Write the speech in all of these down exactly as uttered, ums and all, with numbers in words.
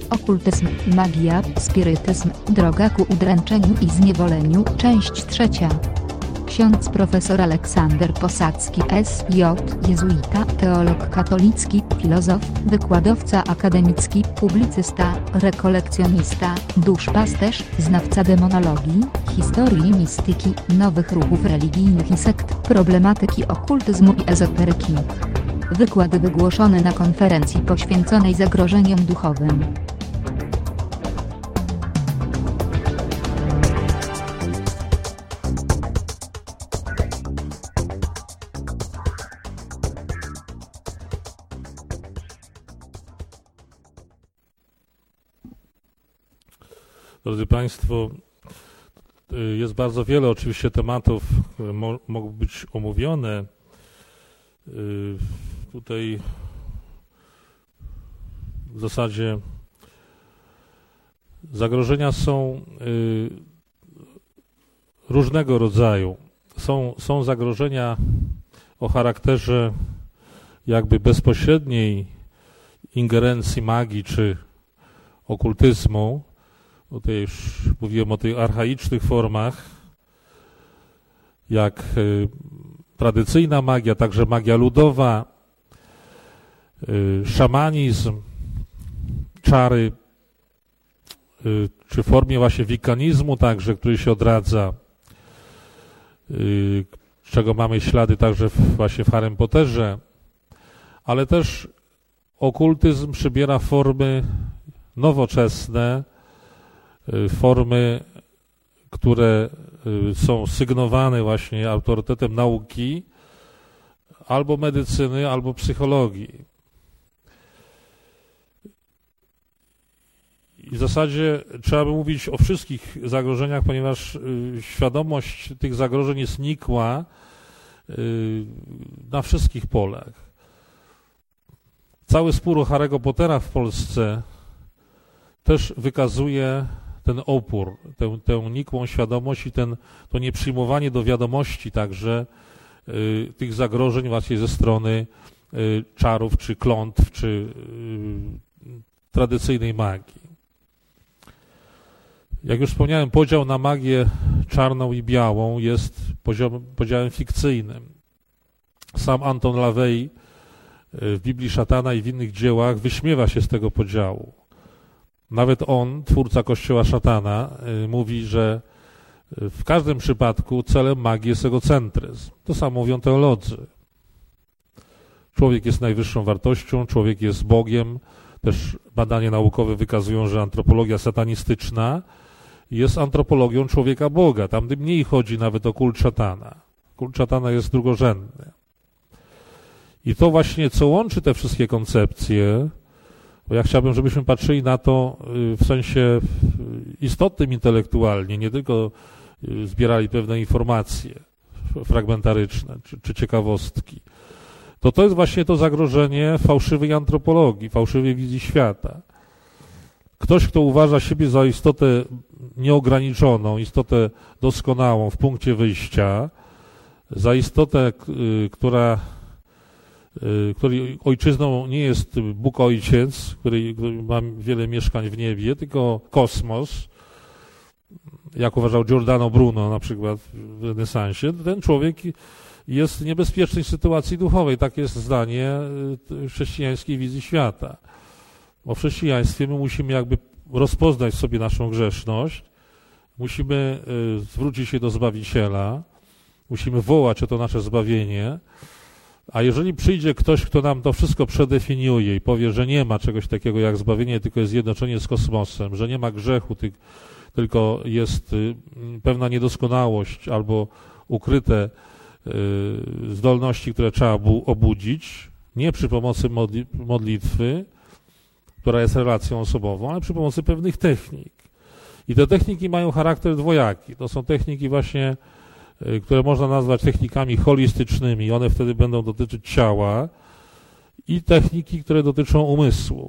Okultyzm, magia, spirytyzm, droga ku udręczeniu i zniewoleniu, część trzecia. Ksiądz profesor Aleksander Posadzki S J, jezuita, teolog katolicki, filozof, wykładowca akademicki, publicysta, rekolekcjonista, duszpasterz, znawca demonologii, historii mistyki, nowych ruchów religijnych i sekt, problematyki okultyzmu i ezoteryki. Wykłady wygłoszone na konferencji poświęconej zagrożeniom duchowym. Drodzy Państwo, jest bardzo wiele oczywiście tematów, które mo mogą być omówione. Tutaj w zasadzie zagrożenia są różnego rodzaju. Są, są zagrożenia o charakterze jakby bezpośredniej ingerencji magii czy okultyzmu. Tutaj już mówiłem o tych archaicznych formach, jak y, tradycyjna magia, także magia ludowa, y, szamanizm, czary, y, czy w formie właśnie wikanizmu także, który się odradza, y, czego mamy ślady także w, właśnie w Harrym Potterze, ale też okultyzm przybiera formy nowoczesne, formy, które są sygnowane właśnie autorytetem nauki, albo medycyny, albo psychologii. I w zasadzie trzeba by mówić o wszystkich zagrożeniach, ponieważ świadomość tych zagrożeń jest nikła na wszystkich polach. Cały spór o Harry'ego Pottera w Polsce też wykazuje ten opór, tę, tę nikłą świadomość i ten, to nieprzyjmowanie do wiadomości także y, tych zagrożeń właśnie ze strony y, czarów, czy klątw, czy y, tradycyjnej magii. Jak już wspomniałem, podział na magię czarną i białą jest poziom, podziałem fikcyjnym. Sam Anton LaVey w Biblii Szatana i w innych dziełach wyśmiewa się z tego podziału. Nawet on, twórca Kościoła Szatana, mówi, że w każdym przypadku celem magii jest egocentryzm. To samo mówią teolodzy. Człowiek jest najwyższą wartością, człowiek jest Bogiem. Też badania naukowe wykazują, że antropologia satanistyczna jest antropologią człowieka Boga. Tam mniej chodzi nawet o kult szatana. Kult szatana jest drugorzędny. I to właśnie, co łączy te wszystkie koncepcje, bo ja chciałbym, żebyśmy patrzyli na to w sensie istotnym intelektualnie, nie tylko zbierali pewne informacje fragmentaryczne czy, czy ciekawostki. To to jest właśnie to zagrożenie fałszywej antropologii, fałszywej wizji świata. Ktoś, kto uważa siebie za istotę nieograniczoną, istotę doskonałą w punkcie wyjścia, za istotę, która której ojczyzną nie jest Bóg Ojciec, który, który ma wiele mieszkań w niebie, tylko kosmos, jak uważał Giordano Bruno na przykład w renesansie, ten człowiek jest w niebezpiecznej sytuacji duchowej. Takie jest zdanie chrześcijańskiej wizji świata. Bo w chrześcijaństwie my musimy jakby rozpoznać sobie naszą grzeszność, musimy zwrócić się do Zbawiciela, musimy wołać o to nasze zbawienie, a jeżeli przyjdzie ktoś, kto nam to wszystko przedefiniuje i powie, że nie ma czegoś takiego jak zbawienie, tylko jest zjednoczenie z kosmosem, że nie ma grzechu, tylko jest pewna niedoskonałość albo ukryte zdolności, które trzeba obudzić, nie przy pomocy modlitwy, która jest relacją osobową, ale przy pomocy pewnych technik. I te techniki mają charakter dwojaki. To są techniki właśnie, które można nazwać technikami holistycznymi. One wtedy będą dotyczyć ciała i techniki, które dotyczą umysłu,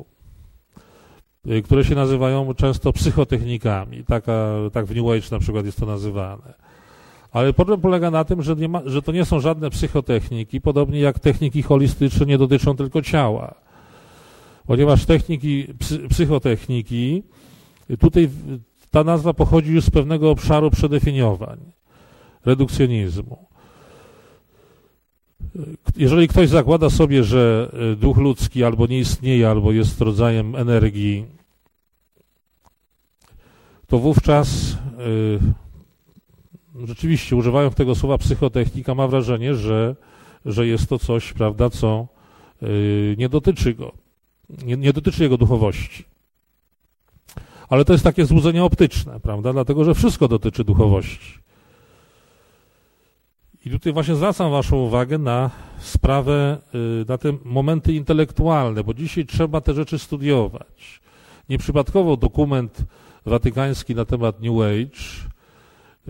które się nazywają często psychotechnikami. Taka, tak w New Age na przykład jest to nazywane. Ale problem polega na tym, że, nie ma, że to nie są żadne psychotechniki, podobnie jak techniki holistyczne nie dotyczą tylko ciała. ponieważ techniki, psychotechniki, tutaj ta nazwa pochodzi już z pewnego obszaru przedefiniowań, redukcjonizmu. Jeżeli ktoś zakłada sobie, że duch ludzki albo nie istnieje, albo jest rodzajem energii, to wówczas yy, rzeczywiście, używając tego słowa psychotechnika, ma wrażenie, że, że jest to coś, prawda, co yy, nie dotyczy go, nie, nie dotyczy jego duchowości. Ale to jest takie złudzenie optyczne, prawda, dlatego, że wszystko dotyczy duchowości. I tutaj właśnie zwracam waszą uwagę na sprawę, yy, na te momenty intelektualne, bo dzisiaj trzeba te rzeczy studiować. Nieprzypadkowo dokument watykański na temat New Age yy,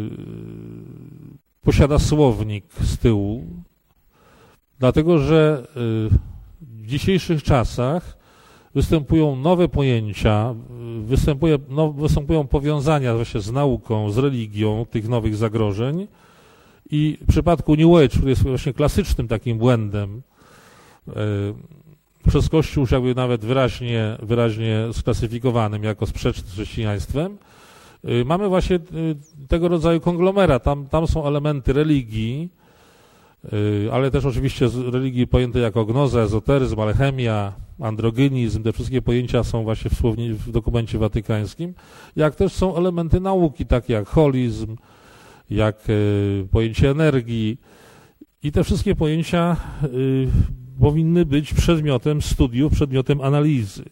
posiada słownik z tyłu, dlatego że yy, w dzisiejszych czasach występują nowe pojęcia, występuje, no, występują powiązania właśnie z nauką, z religią tych nowych zagrożeń i w przypadku New Age, który jest właśnie klasycznym takim błędem, yy, przez Kościół już jakby nawet wyraźnie, wyraźnie sklasyfikowanym jako sprzeczny z chrześcijaństwem, yy, mamy właśnie yy, tego rodzaju konglomerat. Tam, tam są elementy religii, yy, ale też oczywiście z religii pojęte jako gnoza, ezoteryzm, alchemia, androgynizm, te wszystkie pojęcia są właśnie w, słowni, w dokumencie watykańskim, jak też są elementy nauki, takie jak holizm, jak yy, pojęcie energii i te wszystkie pojęcia yy, powinny być przedmiotem studiów, przedmiotem analizy.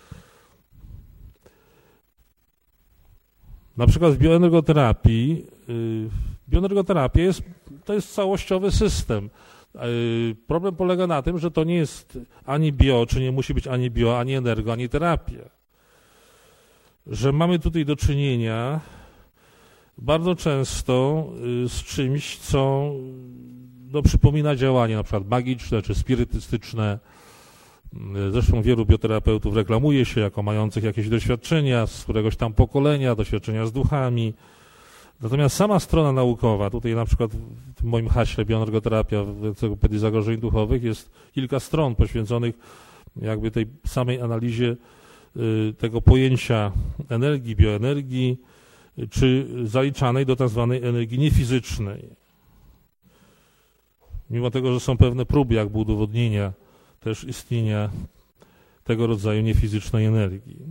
Na przykład w bioenergoterapii, bioenergoterapia jest, to jest całościowy system. Problem polega na tym, że to nie jest ani bio, czy nie musi być ani bio, ani energo, ani terapia. Że mamy tutaj do czynienia bardzo często z czymś, co no, przypomina działanie na przykład magiczne czy spirytystyczne. Zresztą wielu bioterapeutów reklamuje się jako mających jakieś doświadczenia z któregoś tam pokolenia, doświadczenia z duchami. Natomiast sama strona naukowa, tutaj na przykład w tym moim haśle bioenergoterapia w Encyklopedii Zagrożeń Duchowych jest kilka stron poświęconych jakby tej samej analizie tego pojęcia energii, bioenergii, czy zaliczanej do tak zwanej energii niefizycznej. Mimo tego, że są pewne próby jakby udowodnienia też istnienia tego rodzaju niefizycznej energii.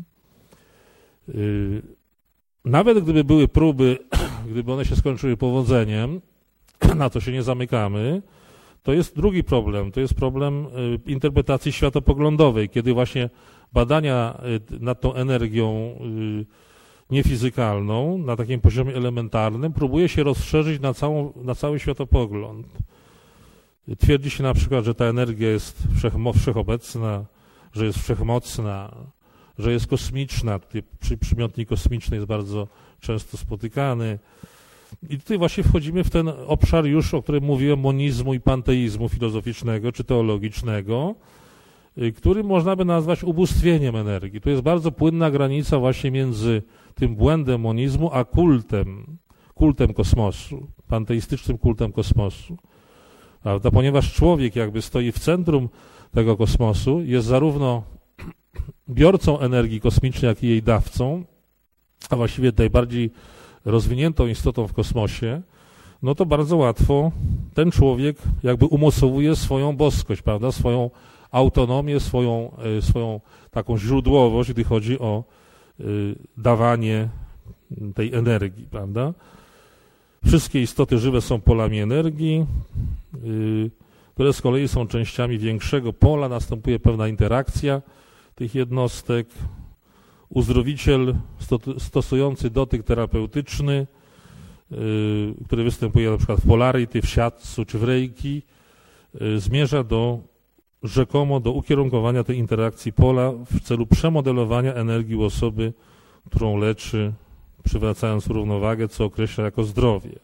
Nawet gdyby były próby, gdyby one się skończyły powodzeniem, na to się nie zamykamy, to jest drugi problem, to jest problem interpretacji światopoglądowej, kiedy właśnie badania nad tą energią niefizykalną, na takim poziomie elementarnym, próbuje się rozszerzyć na, całą, na cały światopogląd. Twierdzi się na przykład, że ta energia jest wszechobecna, że jest wszechmocna, że jest kosmiczna. Tutaj przymiotnik kosmiczny jest bardzo często spotykany. I tutaj właśnie wchodzimy w ten obszar już, o którym mówiłem, monizmu i panteizmu filozoficznego czy teologicznego, który można by nazwać ubóstwieniem energii. To jest bardzo płynna granica właśnie między tym błędem monizmu a kultem, kultem kosmosu, panteistycznym kultem kosmosu. Prawda? Ponieważ człowiek jakby stoi w centrum tego kosmosu, jest zarówno biorcą energii kosmicznej, jak i jej dawcą, a właściwie najbardziej rozwiniętą istotą w kosmosie, no to bardzo łatwo ten człowiek jakby umocowuje swoją boskość, prawda, swoją autonomię, swoją, swoją taką źródłowość, gdy chodzi o y, dawanie tej energii, prawda. Wszystkie istoty żywe są polami energii, y, które z kolei są częściami większego pola, następuje pewna interakcja tych jednostek. Uzdrowiciel stosujący dotyk terapeutyczny, y, który występuje na przykład w polarity, w shiatsu czy w reiki, y, zmierza do rzekomo do ukierunkowania tej interakcji pola w celu przemodelowania energii u osoby, którą leczy, przywracając równowagę, co określa jako zdrowie.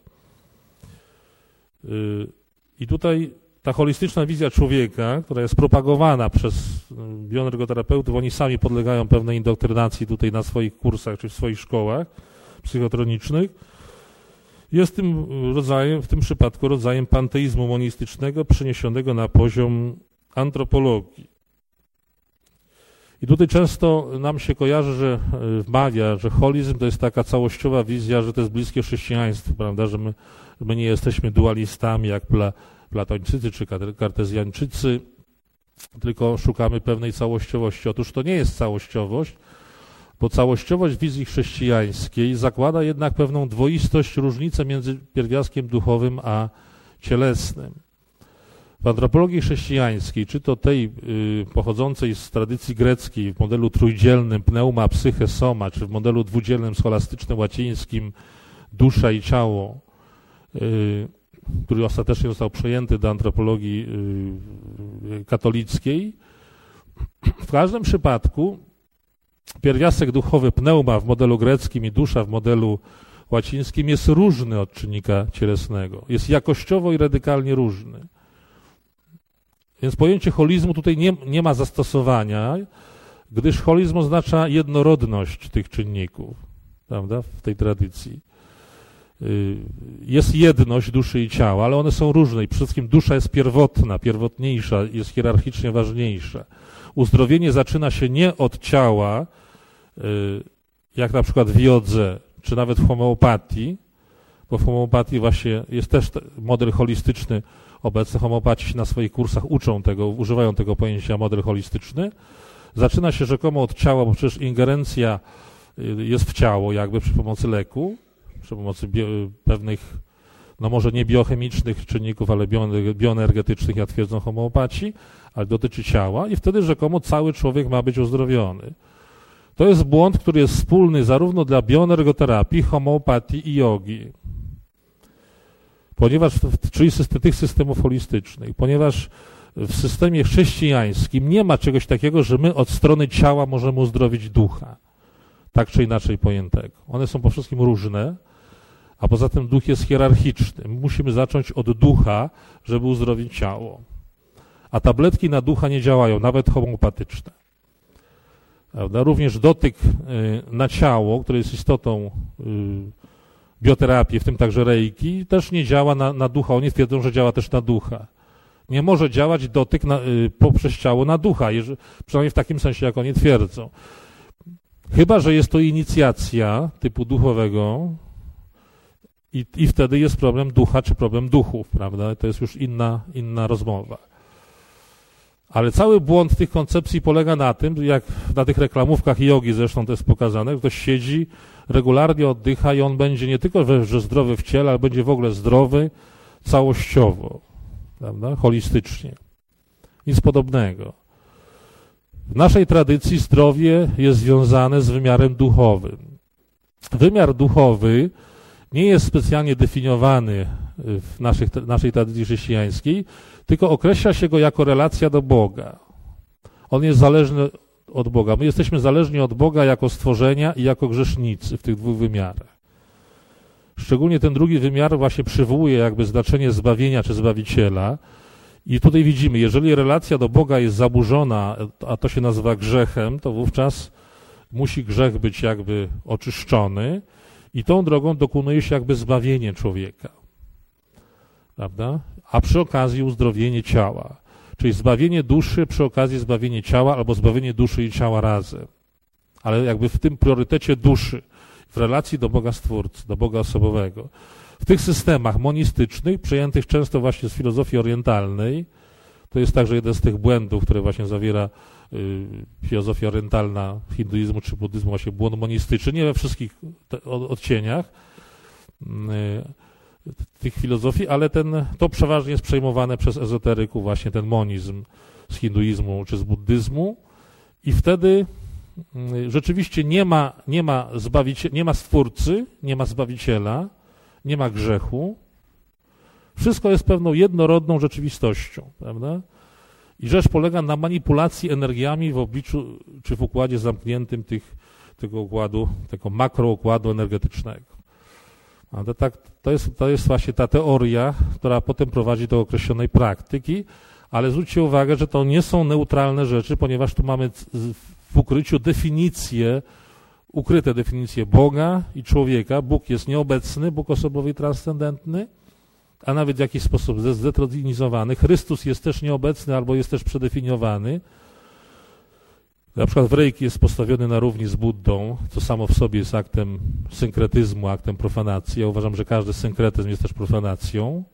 Y, I tutaj ta holistyczna wizja człowieka, która jest propagowana przez bioenergoterapeutów, oni sami podlegają pewnej indoktrynacji tutaj na swoich kursach czy w swoich szkołach psychotronicznych, jest tym rodzajem, w tym przypadku rodzajem panteizmu monistycznego przeniesionego na poziom antropologii. I tutaj często nam się kojarzy, że wmawia, że holizm to jest taka całościowa wizja, że to jest bliskie chrześcijaństwu, prawda, że my, my nie jesteśmy dualistami jak pla, platończycy czy kartezjańczycy, tylko szukamy pewnej całościowości. Otóż to nie jest całościowość, bo całościowość wizji chrześcijańskiej zakłada jednak pewną dwoistość, różnicę między pierwiastkiem duchowym a cielesnym. W antropologii chrześcijańskiej, czy to tej y, pochodzącej z tradycji greckiej w modelu trójdzielnym pneuma, psyche, soma, czy w modelu dwudzielnym scholastycznym łacińskim dusza i ciało, y, który ostatecznie został przejęty do antropologii y, katolickiej, w każdym przypadku pierwiastek duchowy pneuma w modelu greckim i dusza w modelu łacińskim jest różny od czynnika cielesnego. Jest jakościowo i radykalnie różny. Więc pojęcie holizmu tutaj nie, nie ma zastosowania, gdyż holizm oznacza jednorodność tych czynników, prawda, w tej tradycji. Jest jedność duszy i ciała, ale one są różne i przede wszystkim dusza jest pierwotna, pierwotniejsza, jest hierarchicznie ważniejsza. Uzdrowienie zaczyna się nie od ciała, jak na przykład w jodze, czy nawet w homeopatii, bo w homeopatii właśnie jest też model holistyczny. Obecnie homeopaci na swoich kursach uczą tego, używają tego pojęcia model holistyczny. Zaczyna się rzekomo od ciała, bo przecież ingerencja jest w ciało jakby przy pomocy leku, przy pomocy bio, pewnych, no może nie biochemicznych czynników, ale bioenergetycznych, jak twierdzą homeopaci, ale dotyczy ciała i wtedy rzekomo cały człowiek ma być uzdrowiony. To jest błąd, który jest wspólny zarówno dla bioenergoterapii, homeopatii i jogi. Ponieważ, czyli tych systemów holistycznych, ponieważ w systemie chrześcijańskim nie ma czegoś takiego, że my od strony ciała możemy uzdrowić ducha, tak czy inaczej pojętego. One są po wszystkim różne, a poza tym duch jest hierarchiczny. My musimy zacząć od ducha, żeby uzdrowić ciało. A tabletki na ducha nie działają, nawet homeopatyczne. Prawda? Również dotyk na ciało, które jest istotą bioterapii, w tym także reiki, też nie działa na, na ducha. Oni twierdzą, że działa też na ducha. Nie może działać dotyk na, y, poprzez ciało na ducha, jeżeli, przynajmniej w takim sensie, jak oni twierdzą. Chyba że jest to inicjacja typu duchowego i, i wtedy jest problem ducha czy problem duchów, prawda? To jest już inna, inna rozmowa. Ale cały błąd tych koncepcji polega na tym, jak na tych reklamówkach jogi zresztą to jest pokazane, że ktoś siedzi, regularnie oddycha i on będzie nie tylko że zdrowy w ciele, ale będzie w ogóle zdrowy całościowo, prawda? Holistycznie. Nic podobnego. W naszej tradycji zdrowie jest związane z wymiarem duchowym. Wymiar duchowy nie jest specjalnie definiowany w naszych, naszej tradycji chrześcijańskiej, tylko określa się go jako relacja do Boga. On jest zależny od Boga. My jesteśmy zależni od Boga jako stworzenia i jako grzesznicy w tych dwóch wymiarach. Szczególnie ten drugi wymiar właśnie przywołuje jakby znaczenie zbawienia czy Zbawiciela. I tutaj widzimy, jeżeli relacja do Boga jest zaburzona, a to się nazywa grzechem, to wówczas musi grzech być jakby oczyszczony i tą drogą dokonuje się jakby zbawienie człowieka. Prawda? A przy okazji uzdrowienie ciała. Czyli zbawienie duszy, przy okazji zbawienie ciała, albo zbawienie duszy i ciała razem. Ale jakby w tym priorytecie duszy, w relacji do Boga Stwórcy, do Boga osobowego. W tych systemach monistycznych, przejętych często właśnie z filozofii orientalnej, to jest także jeden z tych błędów, które właśnie zawiera y, filozofia orientalna hinduizmu czy buddyzmu, właśnie błąd monistyczny, nie we wszystkich te, odcieniach y, tych filozofii, ale ten, to przeważnie jest przejmowane przez ezoteryków, właśnie ten monizm z hinduizmu czy z buddyzmu i wtedy y, rzeczywiście nie ma, nie ma, zbawicie, nie ma Stwórcy, nie ma Zbawiciela, nie ma grzechu. Wszystko jest pewną jednorodną rzeczywistością, prawda? I rzecz polega na manipulacji energiami w obliczu, czy w układzie zamkniętym tych, tego układu, tego makroukładu energetycznego. To, tak, to, jest, to jest właśnie ta teoria, która potem prowadzi do określonej praktyki, ale zwróćcie uwagę, że to nie są neutralne rzeczy, ponieważ tu mamy w ukryciu definicje, ukryte definicje Boga i człowieka. Bóg jest nieobecny, Bóg osobowy i transcendentny, a nawet w jakiś sposób zdetronizowany. Chrystus jest też nieobecny albo jest też przedefiniowany. Na przykład w Reiki jest postawiony na równi z Buddą, co samo w sobie jest aktem synkretyzmu, aktem profanacji. Ja uważam, że każdy synkretyzm jest też profanacją.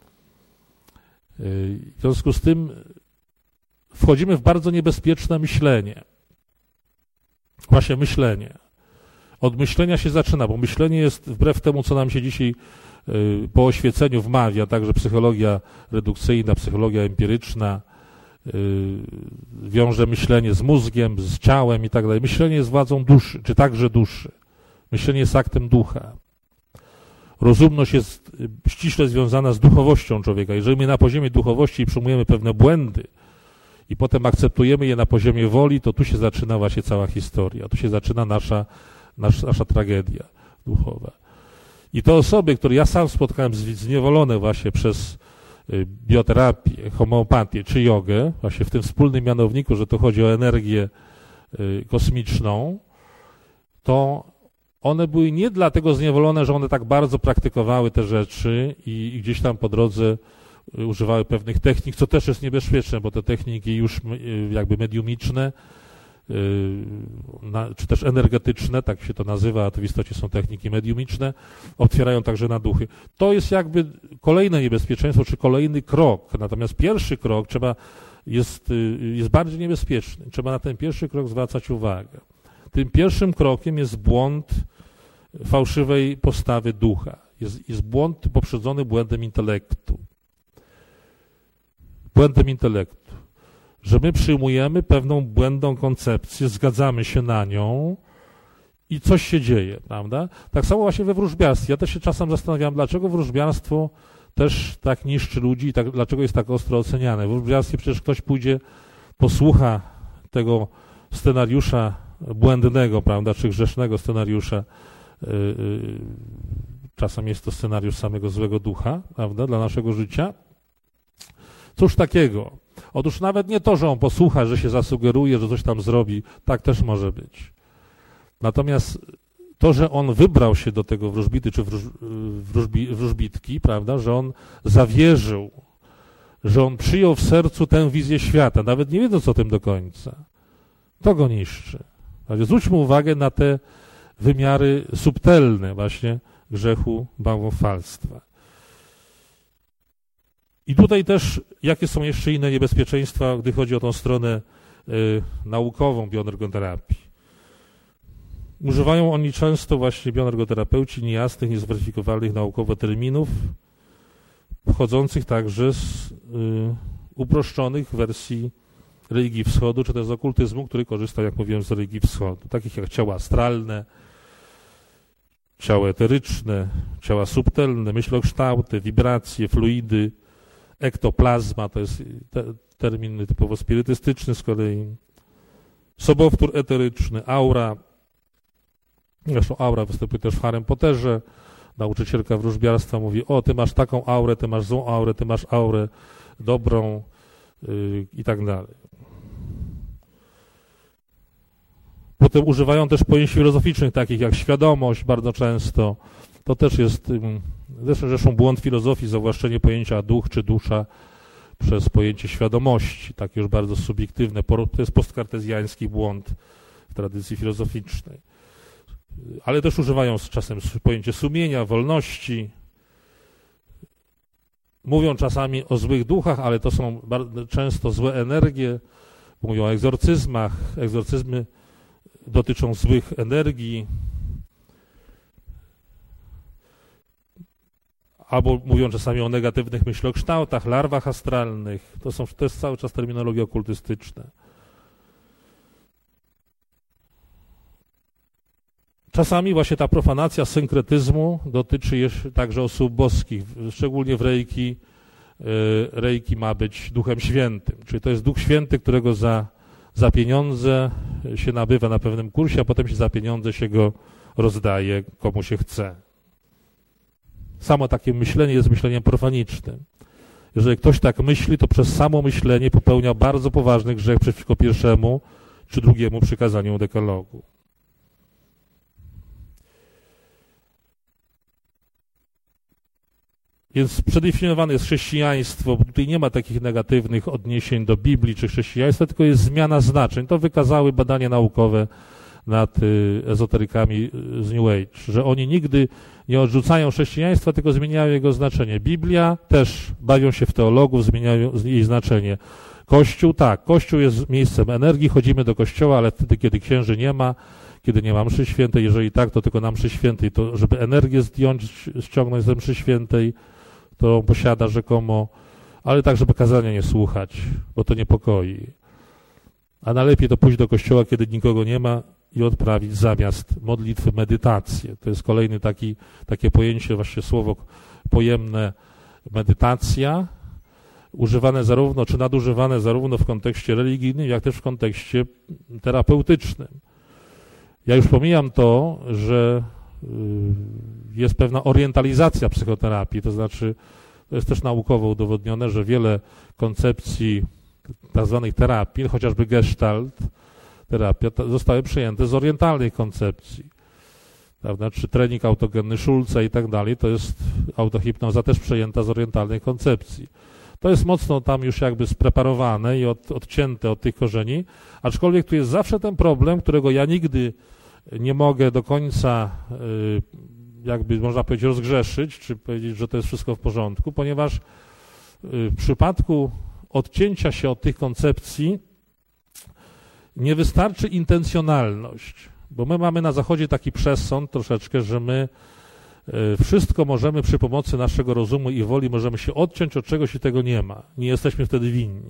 W związku z tym wchodzimy w bardzo niebezpieczne myślenie. Właśnie myślenie. Od myślenia się zaczyna, bo myślenie jest wbrew temu, co nam się dzisiaj po oświeceniu wmawia, także psychologia redukcyjna, psychologia empiryczna, wiąże myślenie z mózgiem, z ciałem i tak dalej. Myślenie jest władzą duszy, czy także duszy. Myślenie jest aktem ducha. Rozumność jest ściśle związana z duchowością człowieka. Jeżeli my na poziomie duchowości przyjmujemy pewne błędy i potem akceptujemy je na poziomie woli, to tu się zaczyna właśnie cała historia. Tu się zaczyna nasza, nasza, nasza tragedia duchowa. I te osoby, które ja sam spotkałem zniewolone właśnie przez bioterapię, homeopatię czy jogę, właśnie w tym wspólnym mianowniku, że to chodzi o energię kosmiczną, to one były nie dlatego zniewolone, że one tak bardzo praktykowały te rzeczy i, i gdzieś tam po drodze używały pewnych technik, co też jest niebezpieczne, bo te techniki już jakby mediumiczne, czy też energetyczne, tak się to nazywa, a to w istocie są techniki mediumiczne, otwierają także na duchy. To jest jakby kolejne niebezpieczeństwo, czy kolejny krok. Natomiast pierwszy krok trzeba jest, jest bardziej niebezpieczny. Trzeba na ten pierwszy krok zwracać uwagę. Tym pierwszym krokiem jest błąd fałszywej postawy ducha. Jest, jest błąd poprzedzony błędem intelektu. Błędem intelektu. Że my przyjmujemy pewną błędną koncepcję, zgadzamy się na nią i coś się dzieje, prawda? Tak samo właśnie we wróżbiarstwie. Ja też się czasem zastanawiam, dlaczego wróżbiarstwo też tak niszczy ludzi i tak, dlaczego jest tak ostro oceniane. W wróżbiarstwie przecież ktoś pójdzie, posłucha tego scenariusza błędnego, prawda, czy grzesznego scenariusza. Czasem jest to scenariusz samego złego ducha, prawda, dla naszego życia. Cóż takiego? Otóż nawet nie to, że on posłucha, że się zasugeruje, że coś tam zrobi, tak też może być. Natomiast to, że on wybrał się do tego wróżbity czy wróż, wróżbi, wróżbitki, prawda, że on zawierzył, że on przyjął w sercu tę wizję świata, nawet nie wiedząc o tym do końca, to go niszczy. Zwróćmy uwagę na te wymiary subtelne właśnie grzechu bałwochwalstwa. I tutaj też, jakie są jeszcze inne niebezpieczeństwa, gdy chodzi o tą stronę y, naukową bioenergoterapii. Używają oni często właśnie bioenergoterapeuci niejasnych, niezweryfikowalnych naukowo terminów, pochodzących także z y, uproszczonych wersji religii wschodu, czy też z okultyzmu, który korzysta, jak mówiłem, z religii wschodu, takich jak ciała astralne, ciała eteryczne, ciała subtelne, myślokształty, wibracje, fluidy, ektoplazma, to jest te, termin typowo spirytystyczny z kolei, sobowtór eteryczny, aura, zresztą aura występuje też w Harrym Potterze, nauczycielka wróżbiarstwa mówi, o, ty masz taką aurę, ty masz złą aurę, ty masz aurę dobrą yy, i tak dalej. Potem używają też pojęć filozoficznych, takich jak świadomość bardzo często. To też jest, zresztą błąd filozofii, zawłaszczenie pojęcia duch czy dusza przez pojęcie świadomości, takie już bardzo subiektywne. To jest postkartezjański błąd w tradycji filozoficznej. Ale też używają z czasem pojęcie sumienia, wolności. Mówią czasami o złych duchach, ale to są bardzo często złe energie. Mówią o egzorcyzmach. Egzorcyzmy dotyczą złych energii. Albo mówią czasami o negatywnych myślokształtach, larwach astralnych. To, są, to jest cały czas terminologia okultystyczna. Czasami właśnie ta profanacja synkretyzmu dotyczy jeszcze także osób boskich, szczególnie w Reiki. Reiki ma być Duchem Świętym, czyli to jest Duch Święty, którego za, za pieniądze się nabywa na pewnym kursie, a potem się za pieniądze się go rozdaje komu się chce. Samo takie myślenie jest myśleniem profanicznym. Jeżeli ktoś tak myśli, to przez samo myślenie popełnia bardzo poważny grzech przeciwko pierwszemu czy drugiemu przykazaniu dekalogu. Więc przedefiniowane jest chrześcijaństwo, bo tutaj nie ma takich negatywnych odniesień do Biblii czy chrześcijaństwa, tylko jest zmiana znaczeń. To wykazały badania naukowe nad ezoterykami z New Age, że oni nigdy nie odrzucają chrześcijaństwa, tylko zmieniają jego znaczenie. Biblia też, bawią się w teologów, zmieniają jej znaczenie. Kościół, tak, Kościół jest miejscem energii, chodzimy do kościoła, ale wtedy, kiedy księży nie ma, kiedy nie ma mszy świętej, jeżeli tak, to tylko na mszy świętej, to żeby energię zdjąć, ściągnąć ze mszy świętej, którą posiada rzekomo, ale tak, żeby kazania nie słuchać, bo to niepokoi. A najlepiej to pójść do kościoła, kiedy nikogo nie ma i odprawić zamiast modlitwy medytację. To jest kolejny taki, takie pojęcie, właśnie słowo pojemne medytacja, używane zarówno, czy nadużywane zarówno w kontekście religijnym, jak też w kontekście terapeutycznym. Ja już pomijam to, że jest pewna orientalizacja psychoterapii, to znaczy to jest też naukowo udowodnione, że wiele koncepcji tak zwanych terapii, chociażby gestalt terapia, zostały przyjęte z orientalnych koncepcji. Prawda? Czy trening autogenny Schulza i tak dalej, to jest autohipnoza też przejęta z orientalnej koncepcji. To jest mocno tam już jakby spreparowane i od, odcięte od tych korzeni, aczkolwiek tu jest zawsze ten problem, którego ja nigdy nie mogę do końca jakby można powiedzieć rozgrzeszyć, czy powiedzieć, że to jest wszystko w porządku, ponieważ w przypadku odcięcia się od tych koncepcji nie wystarczy intencjonalność, bo my mamy na Zachodzie taki przesąd troszeczkę, że my wszystko możemy przy pomocy naszego rozumu i woli, możemy się odciąć od czegoś i tego nie ma. Nie jesteśmy wtedy winni.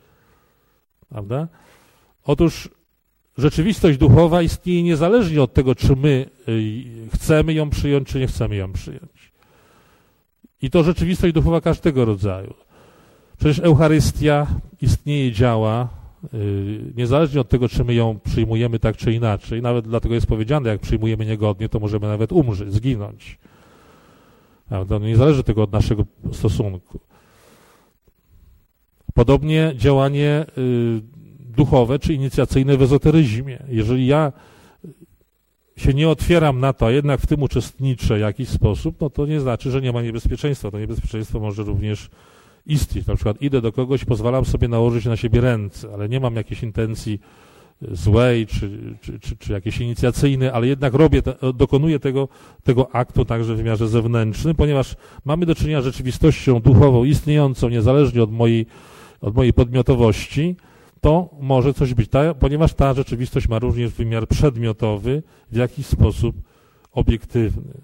Prawda? Otóż rzeczywistość duchowa istnieje niezależnie od tego, czy my chcemy ją przyjąć, czy nie chcemy ją przyjąć. I to rzeczywistość duchowa każdego rodzaju. Przecież Eucharystia istnieje, działa, niezależnie od tego, czy my ją przyjmujemy tak czy inaczej. Nawet dlatego jest powiedziane, jak przyjmujemy niegodnie, to możemy nawet umrzeć, zginąć. Prawda? No nie zależy tego od naszego stosunku. Podobnie działanie duchowe czy inicjacyjne w ezoteryzmie. Jeżeli ja się nie otwieram na to, a jednak w tym uczestniczę w jakiś sposób, no to nie znaczy, że nie ma niebezpieczeństwa. To niebezpieczeństwo może również istnieć. Na przykład idę do kogoś, pozwalam sobie nałożyć na siebie ręce, ale nie mam jakiejś intencji złej czy, czy, czy, czy jakiejś inicjacyjnej, ale jednak robię, te, dokonuję tego, tego aktu także w wymiarze zewnętrznym, ponieważ mamy do czynienia z rzeczywistością duchową istniejącą niezależnie od mojej, od mojej podmiotowości, to może coś być, ta, ponieważ ta rzeczywistość ma również wymiar przedmiotowy, w jakiś sposób obiektywny.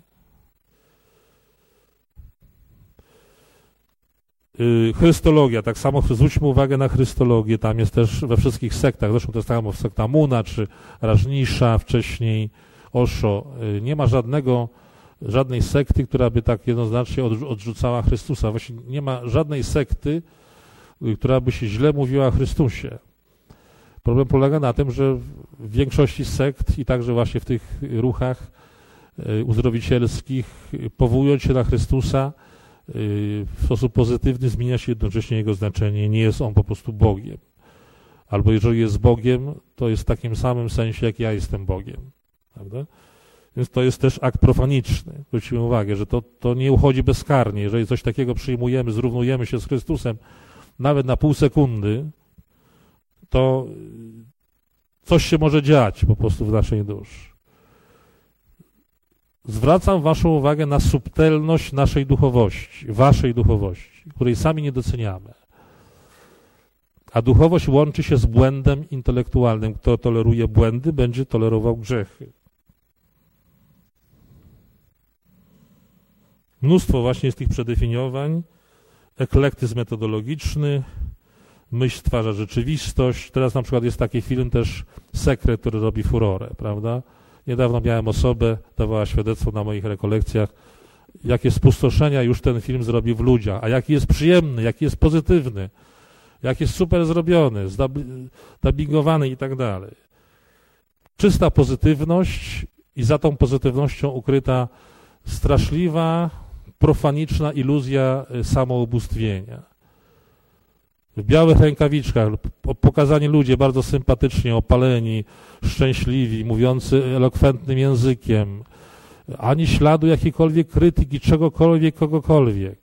Chrystologia, tak samo zwróćmy uwagę na chrystologię, tam jest też we wszystkich sektach, zresztą to jest tak samo w sekta Muna, czy Rajnisza, wcześniej Osho, nie ma żadnego, żadnej sekty, która by tak jednoznacznie odrzucała Chrystusa. Właśnie nie ma żadnej sekty, która by się źle mówiła o Chrystusie. Problem polega na tym, że w większości sekt i także właśnie w tych ruchach uzdrowicielskich, powołując się na Chrystusa, w sposób pozytywny zmienia się jednocześnie jego znaczenie. Nie jest on po prostu Bogiem. Albo jeżeli jest Bogiem, to jest w takim samym sensie, jak ja jestem Bogiem. Prawda? Więc to jest też akt profaniczny. Zwróćmy uwagę, że to, to nie uchodzi bezkarnie. Jeżeli coś takiego przyjmujemy, zrównujemy się z Chrystusem nawet na pół sekundy, to coś się może dziać po prostu w naszej duszy. Zwracam waszą uwagę na subtelność naszej duchowości, waszej duchowości, której sami nie doceniamy. A duchowość łączy się z błędem intelektualnym. Kto toleruje błędy, będzie tolerował grzechy. Mnóstwo właśnie jest tych przedefiniowań. Eklektyzm metodologiczny, myśl stwarza rzeczywistość. Teraz na przykład jest taki film też Sekret, który robi furorę, prawda? Niedawno miałem osobę, dawała świadectwo na moich rekolekcjach, jakie spustoszenia już ten film zrobił w ludziach, a jaki jest przyjemny, jaki jest pozytywny, jak jest super zrobiony, zdubbingowany i tak dalej. Czysta pozytywność i za tą pozytywnością ukryta straszliwa, profaniczna iluzja samoubóstwienia. W białych rękawiczkach pokazani ludzie bardzo sympatycznie, opaleni, szczęśliwi, mówiący elokwentnym językiem, ani śladu jakiejkolwiek krytyki, czegokolwiek, kogokolwiek.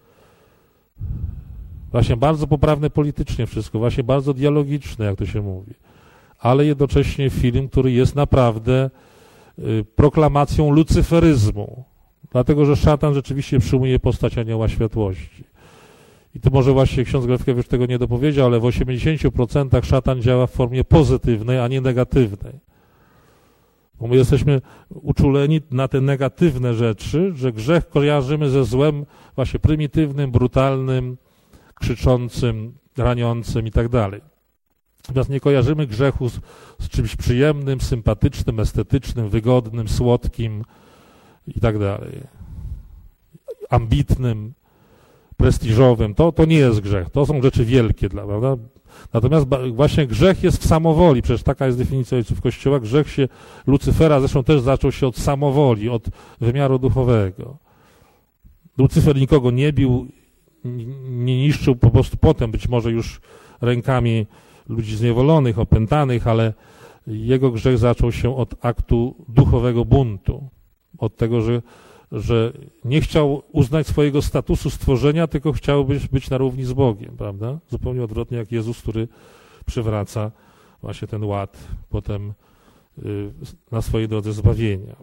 Właśnie bardzo poprawne politycznie wszystko, właśnie bardzo dialogiczne, jak to się mówi. Ale jednocześnie film, który jest naprawdę y, proklamacją lucyferyzmu. Dlatego, że szatan rzeczywiście przyjmuje postać anioła światłości. I to może właśnie ksiądz Grafkiewicz tego nie dopowiedział, ale w osiemdziesięciu procentach szatan działa w formie pozytywnej, a nie negatywnej. Bo my jesteśmy uczuleni na te negatywne rzeczy, że grzech kojarzymy ze złem właśnie prymitywnym, brutalnym, krzyczącym, raniącym i tak dalej. Natomiast nie kojarzymy grzechu z, z czymś przyjemnym, sympatycznym, estetycznym, wygodnym, słodkim i tak dalej. Ambitnym, prestiżowym. To, to nie jest grzech. To są rzeczy wielkie, dla, prawda? Natomiast właśnie grzech jest w samowoli. Przecież taka jest definicja ojców Kościoła. Grzech się Lucyfera zresztą też zaczął się od samowoli, od wymiaru duchowego. Lucyfer nikogo nie bił, nie niszczył, po prostu potem być może już rękami ludzi zniewolonych, opętanych, ale jego grzech zaczął się od aktu duchowego buntu. Od tego, że, że nie chciał uznać swojego statusu stworzenia, tylko chciał być, być na równi z Bogiem, prawda? Zupełnie odwrotnie jak Jezus, który przywraca właśnie ten ład potem y, na swojej drodze zbawienia.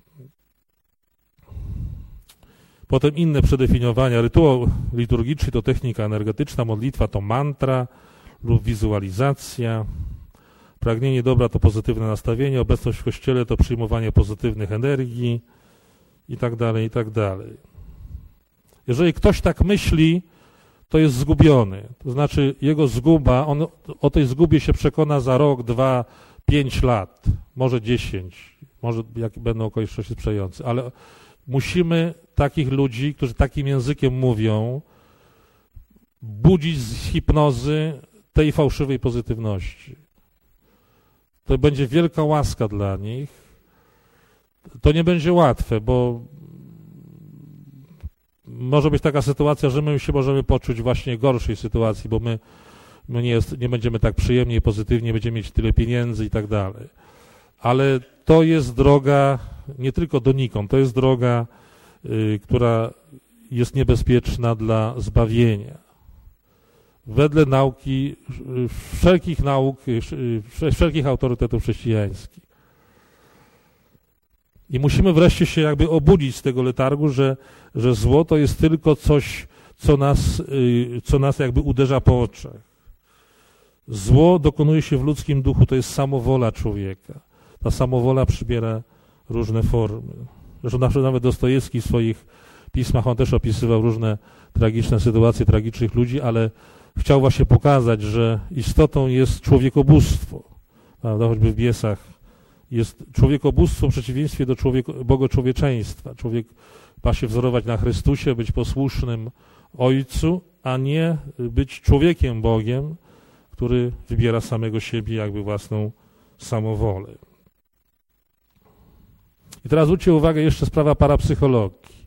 Potem inne przedefiniowania. Rytuał liturgiczny to technika energetyczna, modlitwa to mantra lub wizualizacja. Pragnienie dobra to pozytywne nastawienie, obecność w Kościele to przyjmowanie pozytywnych energii i tak dalej, i tak dalej. Jeżeli ktoś tak myśli, to jest zgubiony. To znaczy jego zguba, on o tej zgubie się przekona za rok, dwa, pięć lat, może dziesięć, może jak będą okoliczności sprzyjające, ale musimy takich ludzi, którzy takim językiem mówią, budzić z hipnozy tej fałszywej pozytywności. To będzie wielka łaska dla nich. To nie będzie łatwe, bo może być taka sytuacja, że my się możemy poczuć właśnie gorszej sytuacji, bo my, my nie, jest, nie będziemy tak przyjemnie i pozytywnie, będziemy mieć tyle pieniędzy i tak dalej. Ale to jest droga nie tylko donikąd, to jest droga, y, która jest niebezpieczna dla zbawienia. Wedle nauki, wszelkich nauk, wszelkich autorytetów chrześcijańskich. I musimy wreszcie się jakby obudzić z tego letargu, że, że zło to jest tylko coś, co nas, co nas jakby uderza po oczach. Zło dokonuje się w ludzkim duchu, to jest samowola człowieka. Ta samowola przybiera różne formy. Zresztą nawet Dostojewski w swoich pismach, on też opisywał różne tragiczne sytuacje tragicznych ludzi, ale chciał właśnie pokazać, że istotą jest człowiekobóstwo, prawda, choćby w Biesach. Jest człowiekobóstwo w przeciwieństwie do człowiek- bogoczłowieczeństwa. Człowiek ma się wzorować na Chrystusie, być posłusznym Ojcu, a nie być człowiekiem Bogiem, który wybiera samego siebie jakby własną samowolę. I teraz zwróćcie uwagę jeszcze sprawa parapsychologii.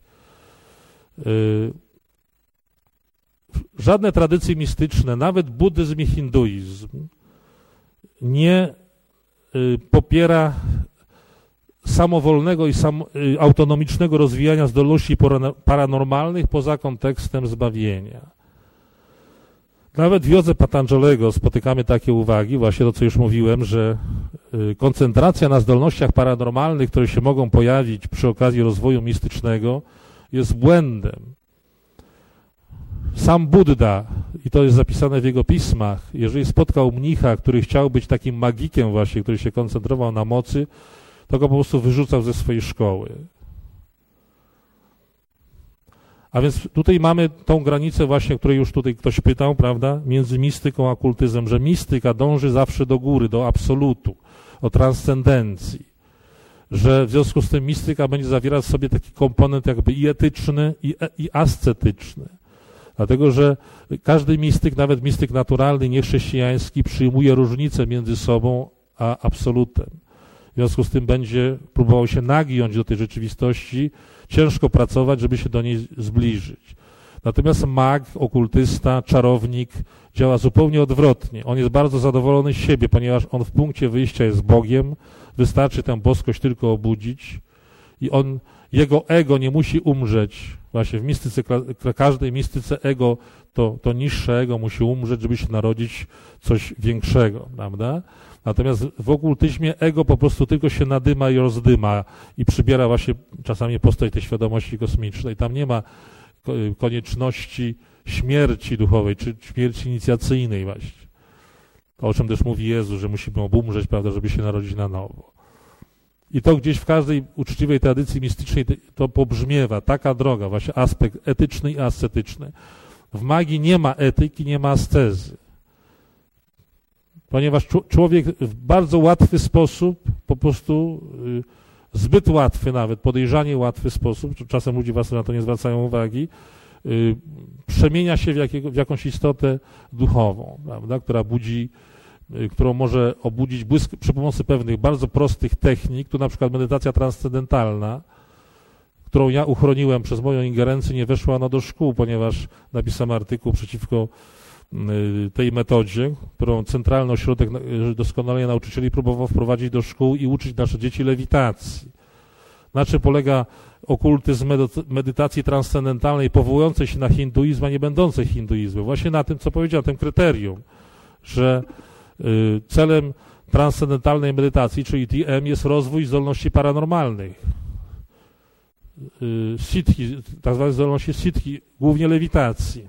Żadne tradycje mistyczne, nawet buddyzm i hinduizm, nie popiera samowolnego i sam, autonomicznego rozwijania zdolności paranormalnych poza kontekstem zbawienia. Nawet w jodze Patanjalego spotykamy takie uwagi, właśnie to, co już mówiłem, że koncentracja na zdolnościach paranormalnych, które się mogą pojawić przy okazji rozwoju mistycznego, jest błędem. Sam Buddha, i to jest zapisane w jego pismach, jeżeli spotkał mnicha, który chciał być takim magikiem właśnie, który się koncentrował na mocy, to go po prostu wyrzucał ze swojej szkoły. A więc tutaj mamy tą granicę właśnie, o której już tutaj ktoś pytał, prawda, między mistyką a okultyzmem, że mistyka dąży zawsze do góry, do absolutu, do transcendencji, że w związku z tym mistyka będzie zawierać w sobie taki komponent jakby i etyczny, i, i ascetyczny. Dlatego, że każdy mistyk, nawet mistyk naturalny, niechrześcijański, przyjmuje różnicę między sobą a absolutem. W związku z tym będzie próbował się nagiąć do tej rzeczywistości, ciężko pracować, żeby się do niej zbliżyć. Natomiast mag, okultysta, czarownik działa zupełnie odwrotnie. On jest bardzo zadowolony z siebie, ponieważ on w punkcie wyjścia jest Bogiem, wystarczy tę boskość tylko obudzić i on jego ego nie musi umrzeć. Właśnie w mistyce, każdej mistyce ego, to, to niższe ego musi umrzeć, żeby się narodzić coś większego, prawda? Natomiast w okultyzmie ego po prostu tylko się nadyma i rozdyma i przybiera właśnie czasami postać tej świadomości kosmicznej. Tam nie ma konieczności śmierci duchowej, czy śmierci inicjacyjnej właśnie. To, o czym też mówi Jezus, że musimy obumrzeć, prawda, żeby się narodzić na nowo. I to gdzieś w każdej uczciwej tradycji mistycznej to pobrzmiewa, taka droga, właśnie aspekt etyczny i ascetyczny. W magii nie ma etyki, nie ma ascezy. Ponieważ człowiek w bardzo łatwy sposób, po prostu y, zbyt łatwy nawet, podejrzanie łatwy sposób, czasem ludzie was na to nie zwracają uwagi, y, przemienia się w, jakiego, w jakąś istotę duchową, prawda, która budzi, y, którą może obudzić błysk przy pomocy pewnych bardzo prostych technik, tu na przykład medytacja transcendentalna, którą ja uchroniłem przez moją ingerencję, nie weszła ona do szkół, ponieważ napisałem artykuł przeciwko tej metodzie, którą Centralny Ośrodek Doskonalenia Nauczycieli próbował wprowadzić do szkół i uczyć nasze dzieci lewitacji. Na czym polega okultyzm medytacji transcendentalnej powołującej się na hinduizm, a nie będącej hinduizmem? Właśnie na tym, co powiedziałem, tym kryterium, że celem transcendentalnej medytacji, czyli T M, jest rozwój zdolności paranormalnych. Siddhi, tak zwane zdolności siddhi, głównie lewitacji,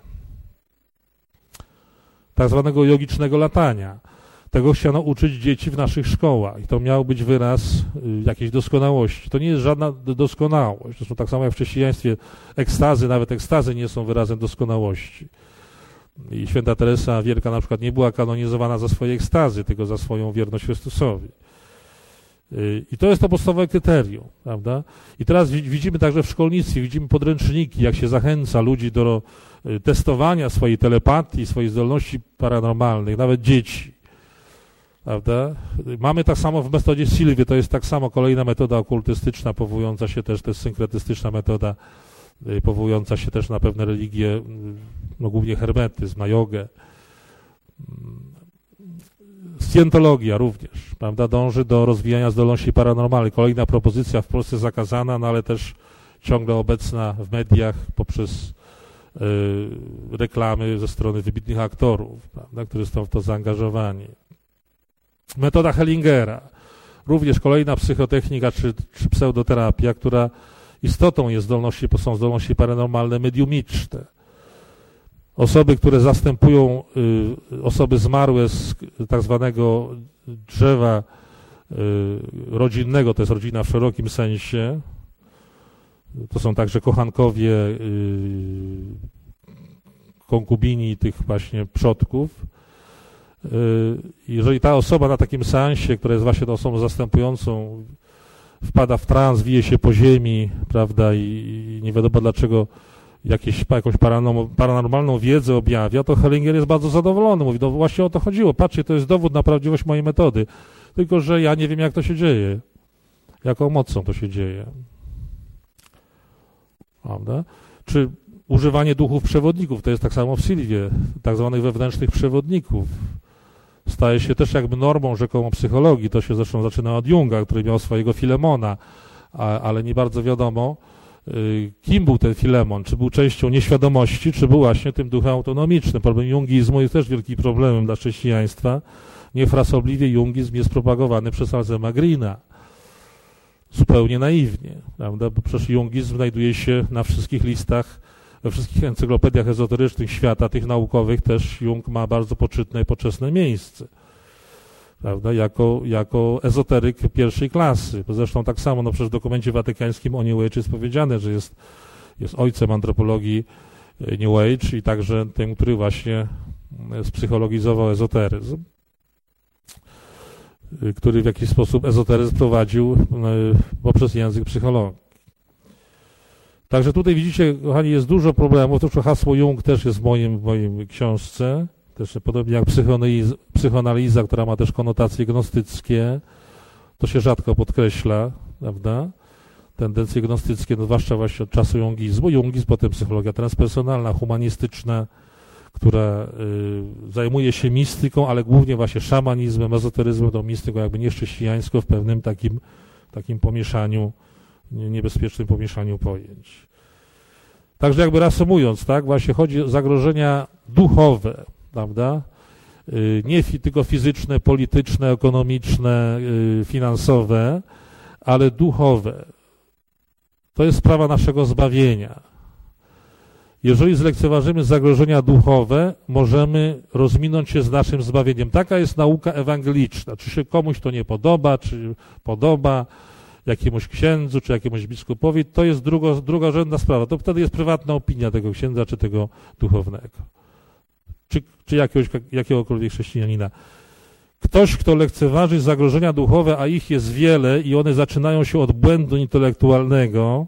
tak zwanego jogicznego latania. Tego chciano uczyć dzieci w naszych szkołach i to miał być wyraz jakiejś doskonałości. To nie jest żadna doskonałość. Zresztą tak samo jak w chrześcijaństwie ekstazy, nawet ekstazy nie są wyrazem doskonałości. I święta Teresa Wielka na przykład nie była kanonizowana za swoje ekstazy, tylko za swoją wierność Chrystusowi. I to jest to podstawowe kryterium, prawda? I teraz widzimy także w szkolnictwie, widzimy podręczniki, jak się zachęca ludzi do testowania swojej telepatii, swojej zdolności paranormalnych, nawet dzieci, prawda? Mamy tak samo w metodzie Sylwie, to jest tak samo kolejna metoda okultystyczna, powołująca się też, to jest synkretystyczna metoda, powołująca się też na pewne religie, no głównie hermetyzm, na jogę. Scjentologia również, prawda, dąży do rozwijania zdolności paranormalnych. Kolejna propozycja w Polsce zakazana, no ale też ciągle obecna w mediach poprzez y, reklamy ze strony wybitnych aktorów, prawda, którzy są w to zaangażowani. Metoda Hellingera, również kolejna psychotechnika czy, czy pseudoterapia, która istotą jest zdolności, są zdolności paranormalne mediumiczne. Osoby, które zastępują y, osoby zmarłe z tak zwanego drzewa y, rodzinnego, to jest rodzina w szerokim sensie, to są także kochankowie, y, konkubini tych właśnie przodków. Y, jeżeli ta osoba na takim seansie, która jest właśnie tą osobą zastępującą, wpada w trans, wije się po ziemi, prawda, i, i nie wiadomo dlaczego jakieś, jakąś paranormalną wiedzę objawia, to Hellinger jest bardzo zadowolony. Mówi, no właśnie o to chodziło. Patrzcie, to jest dowód na prawdziwość mojej metody. Tylko że ja nie wiem, jak to się dzieje. Jaką mocą to się dzieje. Prawda? Czy używanie duchów przewodników, to jest tak samo w Sylwie, tak zwanych wewnętrznych przewodników. Staje się też jakby normą rzekomo psychologii. To się zresztą zaczyna od Junga, który miał swojego Filemona, a, ale nie bardzo wiadomo, kim był ten Filemon, czy był częścią nieświadomości, czy był właśnie tym duchem autonomicznym. Problem jungizmu jest też wielkim problemem dla chrześcijaństwa. Niefrasobliwie jungizm jest propagowany przez Anselma Greena. Zupełnie naiwnie, prawda? Bo przecież jungizm znajduje się na wszystkich listach, we wszystkich encyklopediach ezoterycznych świata, tych naukowych też Jung ma bardzo poczytne i poczesne miejsce. Prawda, jako, jako ezoteryk pierwszej klasy. Zresztą tak samo, no przecież w dokumencie watykańskim o New Age jest powiedziane, że jest, jest ojcem antropologii New Age i także tym, który właśnie spsychologizował ezoteryzm, który w jakiś sposób ezoteryzm prowadził poprzez język psychologii. Także tutaj widzicie, kochani, jest dużo problemów. To hasło Jung też jest w moim, w moim książce. Też podobnie jak psychoanaliza, psychoanaliza, która ma też konotacje gnostyckie, to się rzadko podkreśla, prawda? Tendencje gnostyckie, no zwłaszcza właśnie od czasu jungizmu. Jungizm, potem psychologia transpersonalna, humanistyczna, która y, zajmuje się mistyką, ale głównie właśnie szamanizmem, ezoteryzmem, tą mistyką jakby niechrześcijańską w pewnym takim, takim pomieszaniu niebezpiecznym pomieszaniu pojęć. Także jakby reasumując, tak, właśnie chodzi o zagrożenia duchowe, prawda? Nie tylko fizyczne, polityczne, ekonomiczne, finansowe, ale duchowe. To jest sprawa naszego zbawienia. Jeżeli zlekceważymy zagrożenia duchowe, możemy rozminąć się z naszym zbawieniem. Taka jest nauka ewangeliczna. Czy się komuś to nie podoba, czy podoba jakiemuś księdzu, czy jakiemuś biskupowi, to jest drugo, drugorzędna sprawa. To wtedy jest prywatna opinia tego księdza, czy tego duchownego, czy, czy jakiegoś, jakiegokolwiek chrześcijanina. Ktoś, kto lekceważy zagrożenia duchowe, a ich jest wiele i one zaczynają się od błędu intelektualnego,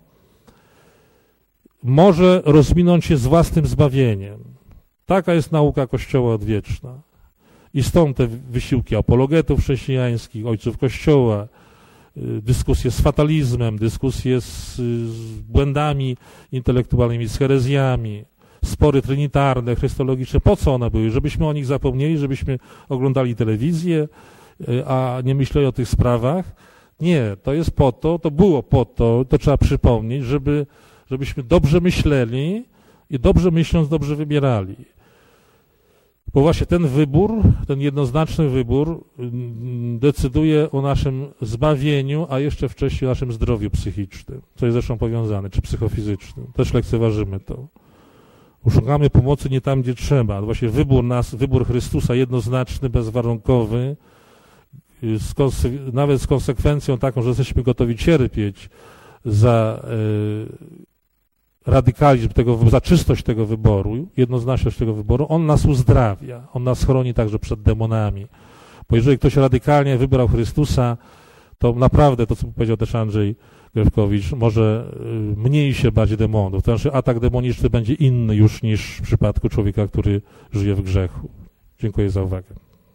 może rozminąć się z własnym zbawieniem. Taka jest nauka Kościoła odwieczna. I stąd te wysiłki apologetów chrześcijańskich, ojców Kościoła, dyskusje z fatalizmem, dyskusje z, z błędami intelektualnymi, z herezjami, spory trinitarne, chrystologiczne. Po co one były? Żebyśmy o nich zapomnieli, żebyśmy oglądali telewizję, a nie myśleli o tych sprawach? Nie, to jest po to, to było po to, to trzeba przypomnieć, żeby, żebyśmy dobrze myśleli i dobrze myśląc, dobrze wybierali. Bo właśnie ten wybór, ten jednoznaczny wybór decyduje o naszym zbawieniu, a jeszcze wcześniej o naszym zdrowiu psychicznym, co jest zresztą powiązane, czy psychofizycznym. Też lekceważymy to. Szukamy pomocy nie tam, gdzie trzeba. Właśnie wybór nas, wybór Chrystusa jednoznaczny, bezwarunkowy, z konse- nawet z konsekwencją taką, że jesteśmy gotowi cierpieć za y, radykalizm tego, za czystość tego wyboru, jednoznaczność tego wyboru, on nas uzdrawia, on nas chroni także przed demonami. Bo jeżeli ktoś radykalnie wybrał Chrystusa, to naprawdę, to co powiedział też Andrzej Grewkowicz, może mniej się bać demonów. To znaczy atak demoniczny będzie inny już niż w przypadku człowieka, który żyje w grzechu. Dziękuję za uwagę.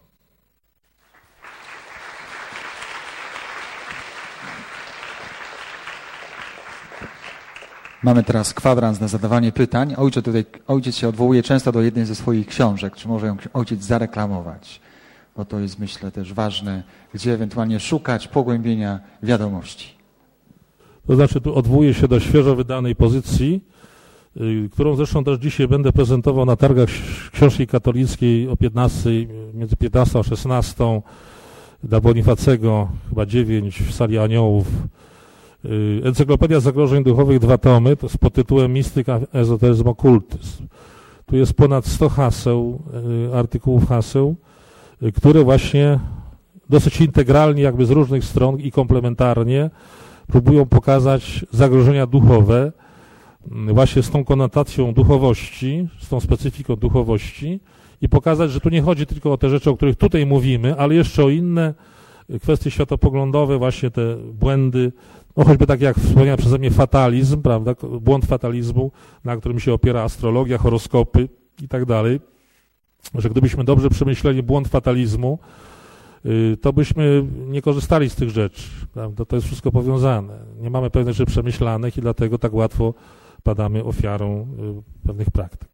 Mamy teraz kwadrans na zadawanie pytań. Ojciec, tutaj, ojciec się odwołuje często do jednej ze swoich książek. Czy może ją ojciec zareklamować? Bo to jest, myślę, też ważne, gdzie ewentualnie szukać pogłębienia wiadomości. To znaczy, tu odwołuję się do świeżo wydanej pozycji, y, którą zresztą też dzisiaj będę prezentował na targach książki katolickiej o piętnastej, między piętnastą a szesnastą, dla Bonifacego, chyba dziewięć, w Sali Aniołów. Y, Encyklopedia Zagrożeń Duchowych, dwa tomy, to jest pod tytułem Mistyka, Ezoteryzm, Okultyzm. Tu jest ponad sto haseł, y, artykułów haseł, y, które właśnie dosyć integralnie, jakby z różnych stron i komplementarnie próbują pokazać zagrożenia duchowe, właśnie z tą konotacją duchowości, z tą specyfiką duchowości i pokazać, że tu nie chodzi tylko o te rzeczy, o których tutaj mówimy, ale jeszcze o inne kwestie światopoglądowe, właśnie te błędy, no choćby tak jak wspomniałem przeze mnie fatalizm, prawda, błąd fatalizmu, na którym się opiera astrologia, horoskopy i tak dalej, że gdybyśmy dobrze przemyśleli błąd fatalizmu, to byśmy nie korzystali z tych rzeczy, prawda? To jest wszystko powiązane. Nie mamy pewnych rzeczy przemyślanych i dlatego tak łatwo padamy ofiarą pewnych praktyk.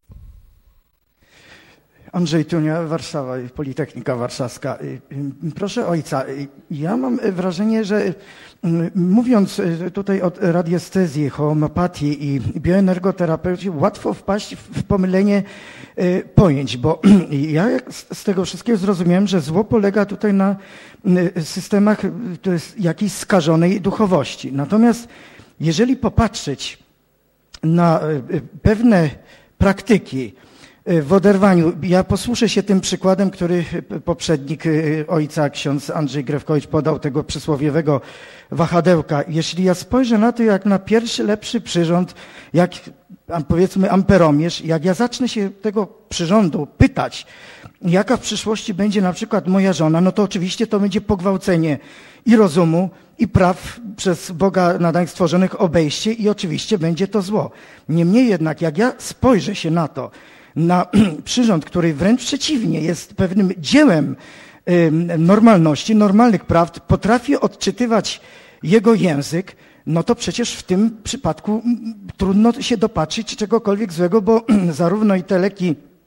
Andrzej Tunia, Warszawa, Politechnika Warszawska. Proszę ojca, ja mam wrażenie, że mówiąc tutaj o radiestezji, homeopatii i bioenergoterapeucie, łatwo wpaść w pomylenie pojęć, bo ja z tego wszystkiego zrozumiałem, że zło polega tutaj na systemach to jest jakiejś skażonej duchowości. Natomiast jeżeli popatrzeć na pewne praktyki w oderwaniu, ja posłużę się tym przykładem, który poprzednik ojca, ksiądz Andrzej Grewkowicz podał, tego przysłowiowego wahadełka. Jeśli ja spojrzę na to jak na pierwszy lepszy przyrząd, jak powiedzmy amperomierz, jak ja zacznę się tego przyrządu pytać, jaka w przyszłości będzie na przykład moja żona, no to oczywiście to będzie pogwałcenie i rozumu, i praw przez Boga nadań stworzonych obejście i oczywiście będzie to zło. Niemniej jednak, jak ja spojrzę się na to, na przyrząd, który wręcz przeciwnie jest pewnym dziełem normalności, normalnych prawd, potrafię odczytywać jego język, no to przecież w tym przypadku trudno się dopatrzyć czegokolwiek złego, bo zarówno i te leki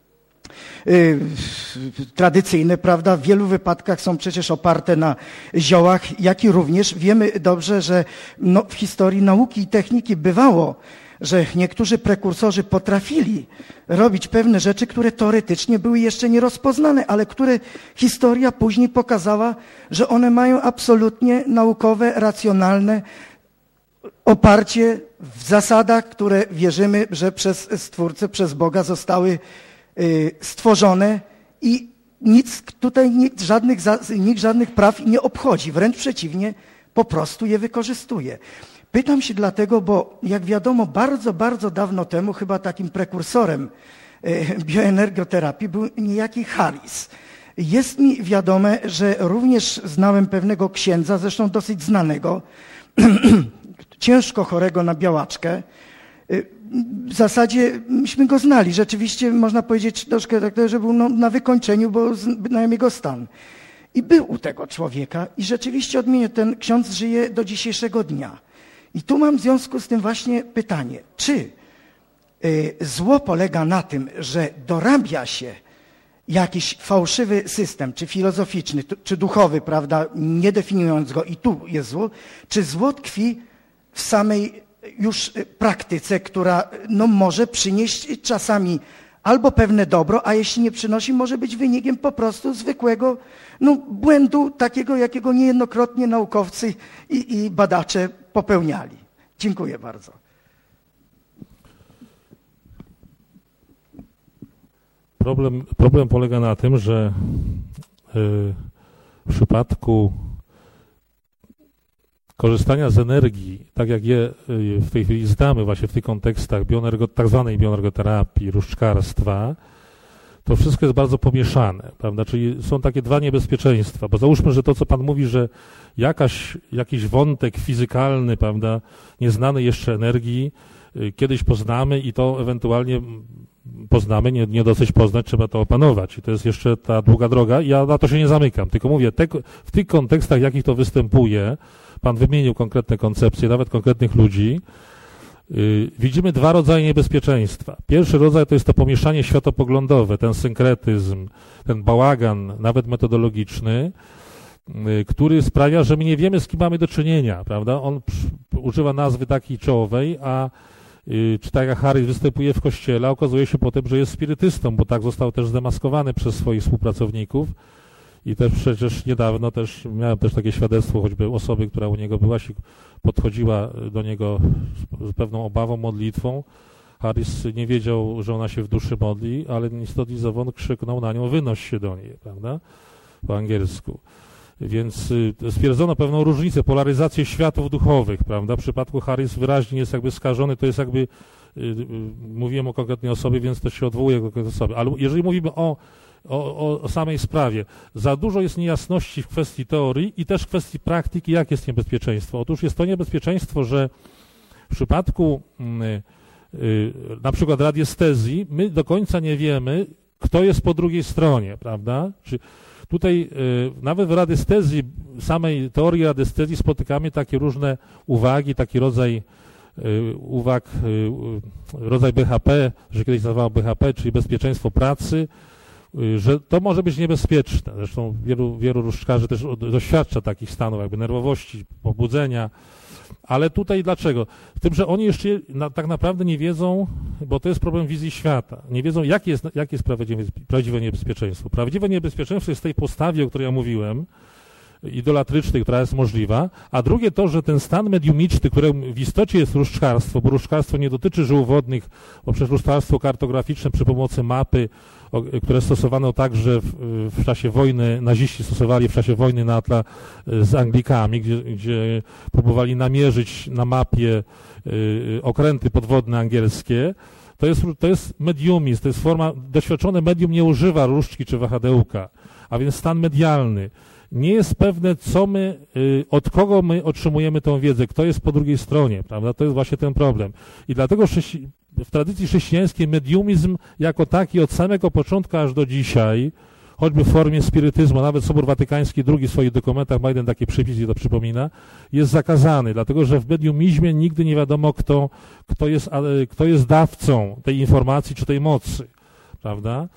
y, tradycyjne, prawda, w wielu wypadkach są przecież oparte na ziołach, jak i również wiemy dobrze, że no, w historii nauki i techniki bywało, że niektórzy prekursorzy potrafili robić pewne rzeczy, które teoretycznie były jeszcze nierozpoznane, ale które historia później pokazała, że one mają absolutnie naukowe, racjonalne oparcie w zasadach, które wierzymy, że przez Stwórcę, przez Boga zostały y, stworzone i nic tutaj, nikt żadnych, nikt żadnych praw nie obchodzi, wręcz przeciwnie, po prostu je wykorzystuje. Pytam się dlatego, bo jak wiadomo, bardzo, bardzo dawno temu chyba takim prekursorem y, bioenergoterapii był niejaki Harris. Jest mi wiadome, że również znałem pewnego księdza, zresztą dosyć znanego, ciężko chorego na białaczkę. W zasadzie myśmy go znali. Rzeczywiście można powiedzieć troszkę tak, że był no, na wykończeniu, bo znałem jego stan. I był u tego człowieka i rzeczywiście odmienię, ten ksiądz żyje do dzisiejszego dnia. I tu mam w związku z tym właśnie pytanie, czy y, zło polega na tym, że dorabia się jakiś fałszywy system, czy filozoficzny, czy duchowy, prawda, nie definiując go, i tu jest zło, czy zło tkwi w samej już praktyce, która no, może przynieść czasami albo pewne dobro, a jeśli nie przynosi, może być wynikiem po prostu zwykłego no, błędu, takiego, jakiego niejednokrotnie naukowcy i, i badacze popełniali. Dziękuję bardzo. Problem, problem polega na tym, że w przypadku korzystania z energii, tak jak je w tej chwili znamy właśnie w tych kontekstach bioenergo, tak zwanej bioenergoterapii, różdżkarstwa, to wszystko jest bardzo pomieszane, prawda? Czyli są takie dwa niebezpieczeństwa, bo załóżmy, że to, co Pan mówi, że jakaś, jakiś wątek fizykalny, prawda, nieznany jeszcze energii, kiedyś poznamy i to ewentualnie poznamy, nie, nie dosyć poznać, trzeba to opanować. I to jest jeszcze ta długa droga. Ja na to się nie zamykam, tylko mówię, te, w tych kontekstach, jakich to występuje, Pan wymienił konkretne koncepcje, nawet konkretnych ludzi, yy, widzimy dwa rodzaje niebezpieczeństwa. Pierwszy rodzaj to jest to pomieszanie światopoglądowe, ten synkretyzm, ten bałagan, nawet metodologiczny, yy, który sprawia, że my nie wiemy, z kim mamy do czynienia, prawda? On przy, używa nazwy takiej czołowej, a yy, czy tak jak Harris występuje w kościele, a okazuje się potem, że jest spirytystą, bo tak został też zdemaskowany przez swoich współpracowników. I też przecież niedawno też miałem też takie świadectwo choćby osoby, która u niego była, się podchodziła do niego z pewną obawą, modlitwą. Harris nie wiedział, że ona się w duszy modli, ale niestety Zawon krzyknął na nią, wynoś się do niej, prawda, po angielsku. Więc y, stwierdzono pewną różnicę, polaryzację światów duchowych, prawda. W przypadku Harris wyraźnie jest jakby skażony, to jest jakby, y, y, mówiłem o konkretnej osobie, więc to się odwołuje do konkretnej osoby. Ale jeżeli mówimy o O, o, o samej sprawie. Za dużo jest niejasności w kwestii teorii i też w kwestii praktyki, jak jest niebezpieczeństwo. Otóż jest to niebezpieczeństwo, że w przypadku y, y, na przykład radiestezji my do końca nie wiemy, kto jest po drugiej stronie, prawda? Czy tutaj y, nawet w radiestezji, samej teorii radiestezji spotykamy takie różne uwagi, taki rodzaj y, uwag, y, rodzaj B H P, że kiedyś nazywało B H P, czyli bezpieczeństwo pracy, że to może być niebezpieczne. Zresztą wielu, wielu różdżkarzy też doświadcza takich stanów jakby nerwowości, pobudzenia. Ale tutaj dlaczego? W tym, że oni jeszcze na, tak naprawdę nie wiedzą, bo to jest problem wizji świata. Nie wiedzą, jakie jest, jakie jest prawdziwe, prawdziwe niebezpieczeństwo. Prawdziwe niebezpieczeństwo jest w tej postawie, o której ja mówiłem, idolatrycznej, która jest możliwa, a drugie to, że ten stan mediumiczny, którym w istocie jest różdżkarstwo, bo różdżkarstwo nie dotyczy żył wodnych, bo przecież różdżkarstwo kartograficzne przy pomocy mapy, o, które stosowano także w, w czasie wojny, naziści stosowali w czasie wojny na tle z Anglikami, gdzie, gdzie próbowali namierzyć na mapie y, okręty podwodne angielskie. To jest, to jest mediumizm, to jest forma, doświadczone medium nie używa różdżki czy wahadełka, a więc stan medialny. Nie jest pewne, co my, y, od kogo my otrzymujemy tę wiedzę, kto jest po drugiej stronie, prawda? To jest właśnie ten problem. I dlatego w tradycji chrześcijańskiej mediumizm jako taki od samego początku aż do dzisiaj, choćby w formie spirytyzmu, nawet Sobór Watykański drugi w swoich dokumentach ma jeden taki przypis i to przypomina, jest zakazany, dlatego że w mediumizmie nigdy nie wiadomo, kto, kto, jest, kto jest dawcą tej informacji czy tej mocy, prawda?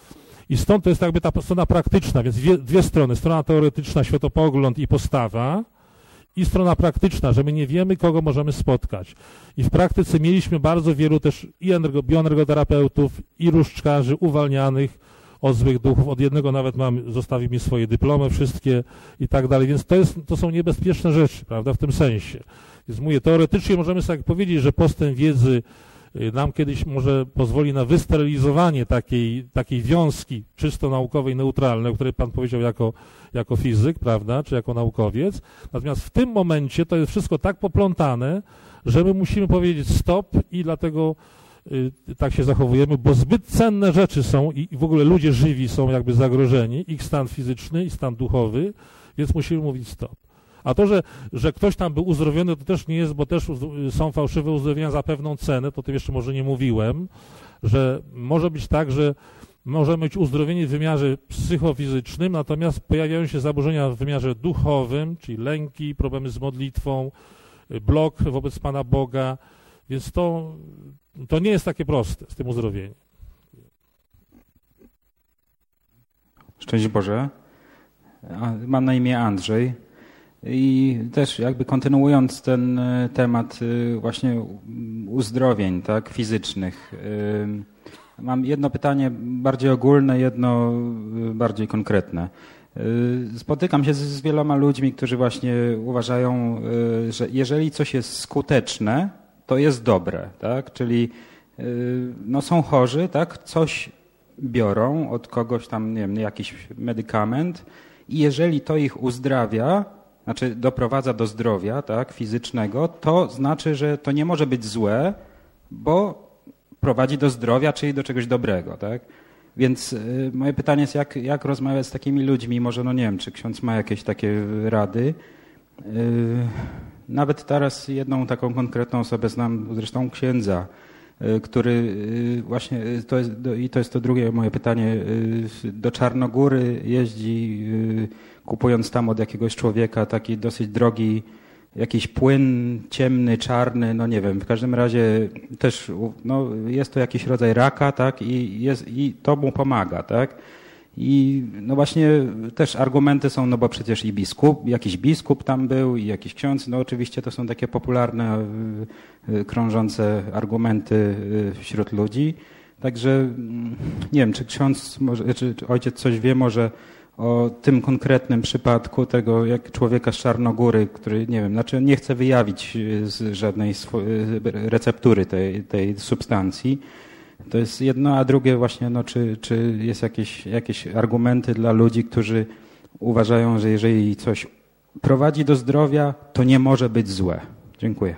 I stąd to jest jakby ta strona praktyczna, więc dwie, dwie strony, strona teoretyczna, światopogląd i postawa, i strona praktyczna, że my nie wiemy, kogo możemy spotkać. I w praktyce mieliśmy bardzo wielu też i energo, bioenergoterapeutów, i różdżkarzy uwalnianych od złych duchów. Od jednego nawet mam, zostawił mi swoje dyplomy wszystkie i tak dalej. Więc to, jest, to są niebezpieczne rzeczy, prawda, w tym sensie. Więc mówię, teoretycznie możemy sobie powiedzieć, że postęp wiedzy nam kiedyś może pozwoli na wysterylizowanie takiej, takiej wiązki czysto naukowej, neutralnej, o której Pan powiedział jako, jako fizyk, prawda, czy jako naukowiec. Natomiast w tym momencie to jest wszystko tak poplątane, że my musimy powiedzieć stop i dlatego y, tak się zachowujemy, bo zbyt cenne rzeczy są i, i w ogóle ludzie żywi są jakby zagrożeni, ich stan fizyczny i stan duchowy, więc musimy mówić stop. A to, że, że ktoś tam był uzdrowiony, to też nie jest, bo też są fałszywe uzdrowienia za pewną cenę, to tym jeszcze może nie mówiłem, że może być tak, że możemy mieć uzdrowienie w wymiarze psychofizycznym, natomiast pojawiają się zaburzenia w wymiarze duchowym, czyli lęki, problemy z modlitwą, blok wobec Pana Boga, więc to, to nie jest takie proste z tym uzdrowieniem. Szczęść Boże. Mam na imię Andrzej. I też jakby kontynuując ten temat właśnie uzdrowień, tak, fizycznych, mam jedno pytanie bardziej ogólne, jedno bardziej konkretne. Spotykam się z, z wieloma ludźmi, którzy właśnie uważają, że jeżeli coś jest skuteczne, to jest dobre, tak, czyli no są chorzy, tak, coś biorą od kogoś tam, nie wiem, jakiś medykament i jeżeli to ich uzdrawia, znaczy doprowadza do zdrowia, tak, fizycznego, to znaczy, że to nie może być złe, bo prowadzi do zdrowia, czyli do czegoś dobrego, tak? Więc y, moje pytanie jest, jak, jak rozmawiać z takimi ludźmi? Może, no nie wiem, czy ksiądz ma jakieś takie rady? Y, nawet teraz jedną taką konkretną osobę znam, zresztą księdza, y, który y, właśnie, to jest, do, i to jest to drugie moje pytanie, y, do Czarnogóry jeździ, y, kupując tam od jakiegoś człowieka taki dosyć drogi jakiś płyn ciemny, czarny, no nie wiem, w każdym razie też no, jest to jakiś rodzaj raka, tak, i, jest, i to mu pomaga, tak. I no właśnie też argumenty są, no bo przecież i biskup, jakiś biskup tam był i jakiś ksiądz, no oczywiście to są takie popularne, krążące argumenty wśród ludzi. Także nie wiem, czy ksiądz, może, czy, czy ojciec coś wie może o tym konkretnym przypadku tego jak człowieka z Czarnogóry, który, nie wiem, znaczy nie chce wyjawić z żadnej receptury tej, tej substancji. To jest jedno, a drugie właśnie, no, czy, czy jest jakieś, jakieś argumenty dla ludzi, którzy uważają, że jeżeli coś prowadzi do zdrowia, to nie może być złe. Dziękuję.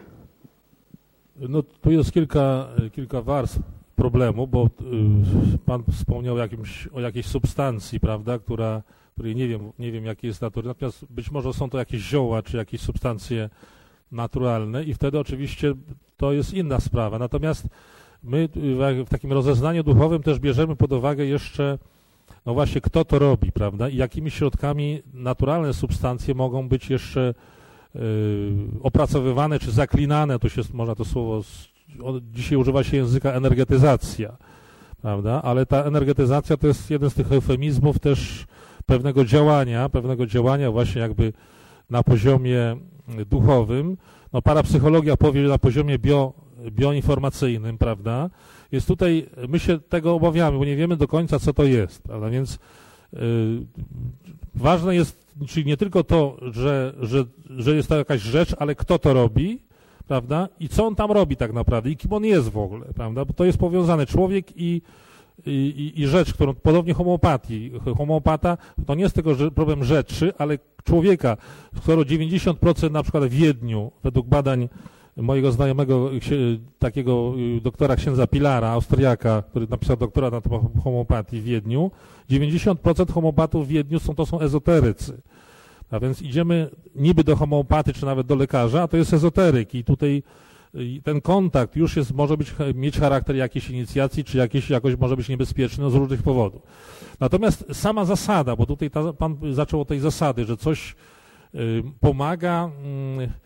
No tu jest kilka, kilka warstw problemu, bo y, Pan wspomniał jakimś, o jakiejś substancji, prawda, która, której nie wiem, nie wiem jakiej jest natury, natomiast być może są to jakieś zioła, czy jakieś substancje naturalne i wtedy oczywiście to jest inna sprawa. Natomiast my w takim rozeznaniu duchowym też bierzemy pod uwagę jeszcze, no właśnie, kto to robi, prawda, i jakimi środkami naturalne substancje mogą być jeszcze y, opracowywane, czy zaklinane, to się, można to słowo, dzisiaj używa się języka energetyzacja, prawda, ale ta energetyzacja to jest jeden z tych eufemizmów też pewnego działania, pewnego działania właśnie jakby na poziomie duchowym. No parapsychologia powie, że na poziomie bio, bioinformacyjnym, prawda, jest tutaj, my się tego obawiamy, bo nie wiemy do końca, co to jest, prawda, więc yy, ważne jest, czyli nie tylko to, że, że, że jest to jakaś rzecz, ale kto to robi, prawda, i co on tam robi tak naprawdę, i kim on jest w ogóle, prawda, bo to jest powiązane człowiek i, i, i rzecz, którą, podobnie homeopatii, homeopata to nie jest tylko problem rzeczy, ale człowieka, skoro dziewięćdziesiąt procent na przykład w Wiedniu, według badań mojego znajomego, takiego doktora księdza Pilara, Austriaka, który napisał doktorat na temat homeopatii w Wiedniu, dziewięćdziesiąt procent homeopatów w Wiedniu są, to są ezoterycy. A więc idziemy niby do homeopaty, czy nawet do lekarza, a to jest ezoteryk i tutaj ten kontakt już jest, może być, mieć charakter jakiejś inicjacji, czy jakieś, jakoś może być niebezpieczny, no z różnych powodów. Natomiast sama zasada, bo tutaj ta, Pan zaczął od tej zasady, że coś y, pomaga, y,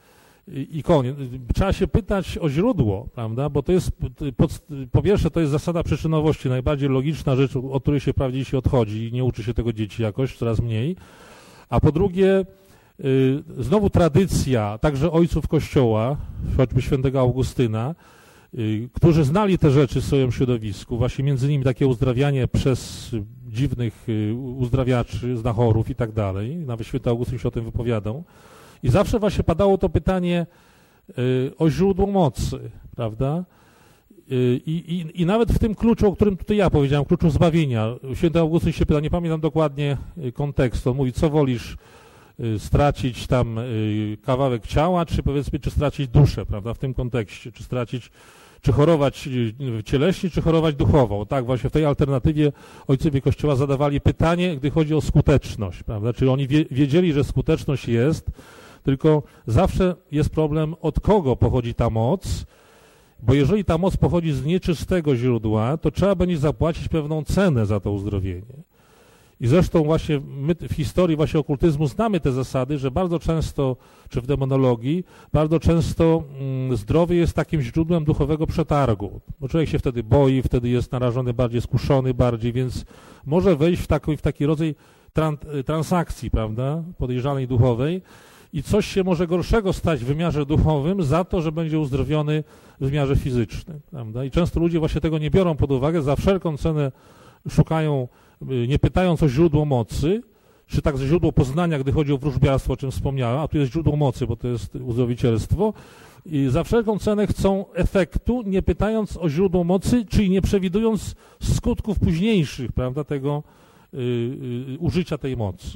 i koniec. Trzeba się pytać o źródło, prawda, bo to jest, pod, po pierwsze, to jest zasada przyczynowości, najbardziej logiczna rzecz, od której się wprawdzie się odchodzi i nie uczy się tego dzieci jakoś, coraz mniej, a po drugie, znowu tradycja, także ojców Kościoła, choćby świętego Augustyna, którzy znali te rzeczy w swoim środowisku, właśnie między innymi takie uzdrawianie przez dziwnych uzdrawiaczy, znachorów i tak dalej, nawet święty Augustyn się o tym wypowiadał. I zawsze właśnie padało to pytanie o źródło mocy, prawda? I, i, I nawet w tym kluczu, o którym tutaj ja powiedziałem, kluczu zbawienia, święty Augustyn się pyta, nie pamiętam dokładnie kontekstu, on mówi, co wolisz, stracić tam kawałek ciała, czy powiedzmy, czy stracić duszę, prawda, w tym kontekście, czy stracić, czy chorować cieleśnie, czy chorować duchowo. Tak, właśnie w tej alternatywie ojcowie Kościoła zadawali pytanie, gdy chodzi o skuteczność, prawda, czyli oni wie, wiedzieli, że skuteczność jest, tylko zawsze jest problem, od kogo pochodzi ta moc, bo jeżeli ta moc pochodzi z nieczystego źródła, to trzeba będzie zapłacić pewną cenę za to uzdrowienie. I zresztą właśnie my w historii właśnie okultyzmu znamy te zasady, że bardzo często, czy w demonologii, bardzo często mm, zdrowie jest takim źródłem duchowego przetargu. Bo człowiek się wtedy boi, wtedy jest narażony bardziej, skuszony bardziej, więc może wejść w taki, w taki rodzaj tran, transakcji, prawda, podejrzanej duchowej i coś się może gorszego stać w wymiarze duchowym za to, że będzie uzdrowiony w wymiarze fizycznym, prawda. I często ludzie właśnie tego nie biorą pod uwagę, za wszelką cenę szukają, nie pytając o źródło mocy, czy także źródło poznania, gdy chodzi o wróżbiarstwo, o czym wspomniałem, a tu jest źródło mocy, bo to jest uzdrowicielstwo, i za wszelką cenę chcą efektu, nie pytając o źródło mocy, czyli nie przewidując skutków późniejszych, prawda, tego y, y, użycia tej mocy.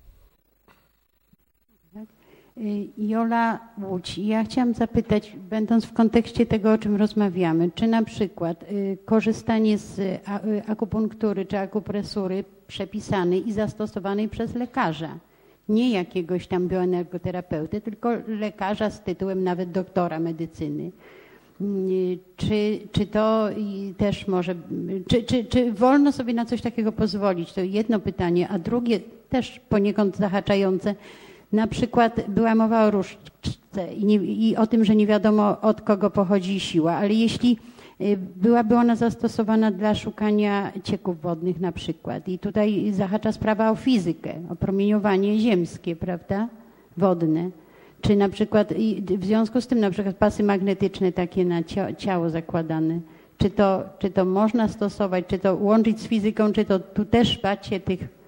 Jola Łódź. Ja chciałam zapytać, będąc w kontekście tego, o czym rozmawiamy, czy na przykład y, korzystanie z y, akupunktury czy akupresury przepisanej i zastosowanej przez lekarza, nie jakiegoś tam bioenergoterapeuty, tylko lekarza z tytułem nawet doktora medycyny. Y, czy, czy to też może, czy, czy, czy wolno sobie na coś takiego pozwolić? To jedno pytanie, a drugie też poniekąd zahaczające. Na przykład była mowa o różdżce i, nie, i o tym, że nie wiadomo, od kogo pochodzi siła, ale jeśli byłaby ona zastosowana dla szukania cieków wodnych na przykład i tutaj zahacza sprawa o fizykę, o promieniowanie ziemskie, prawda, wodne, czy na przykład w związku z tym na przykład pasy magnetyczne takie na ciało zakładane, czy to, czy to można stosować, czy to łączyć z fizyką, czy to tu też bać się tych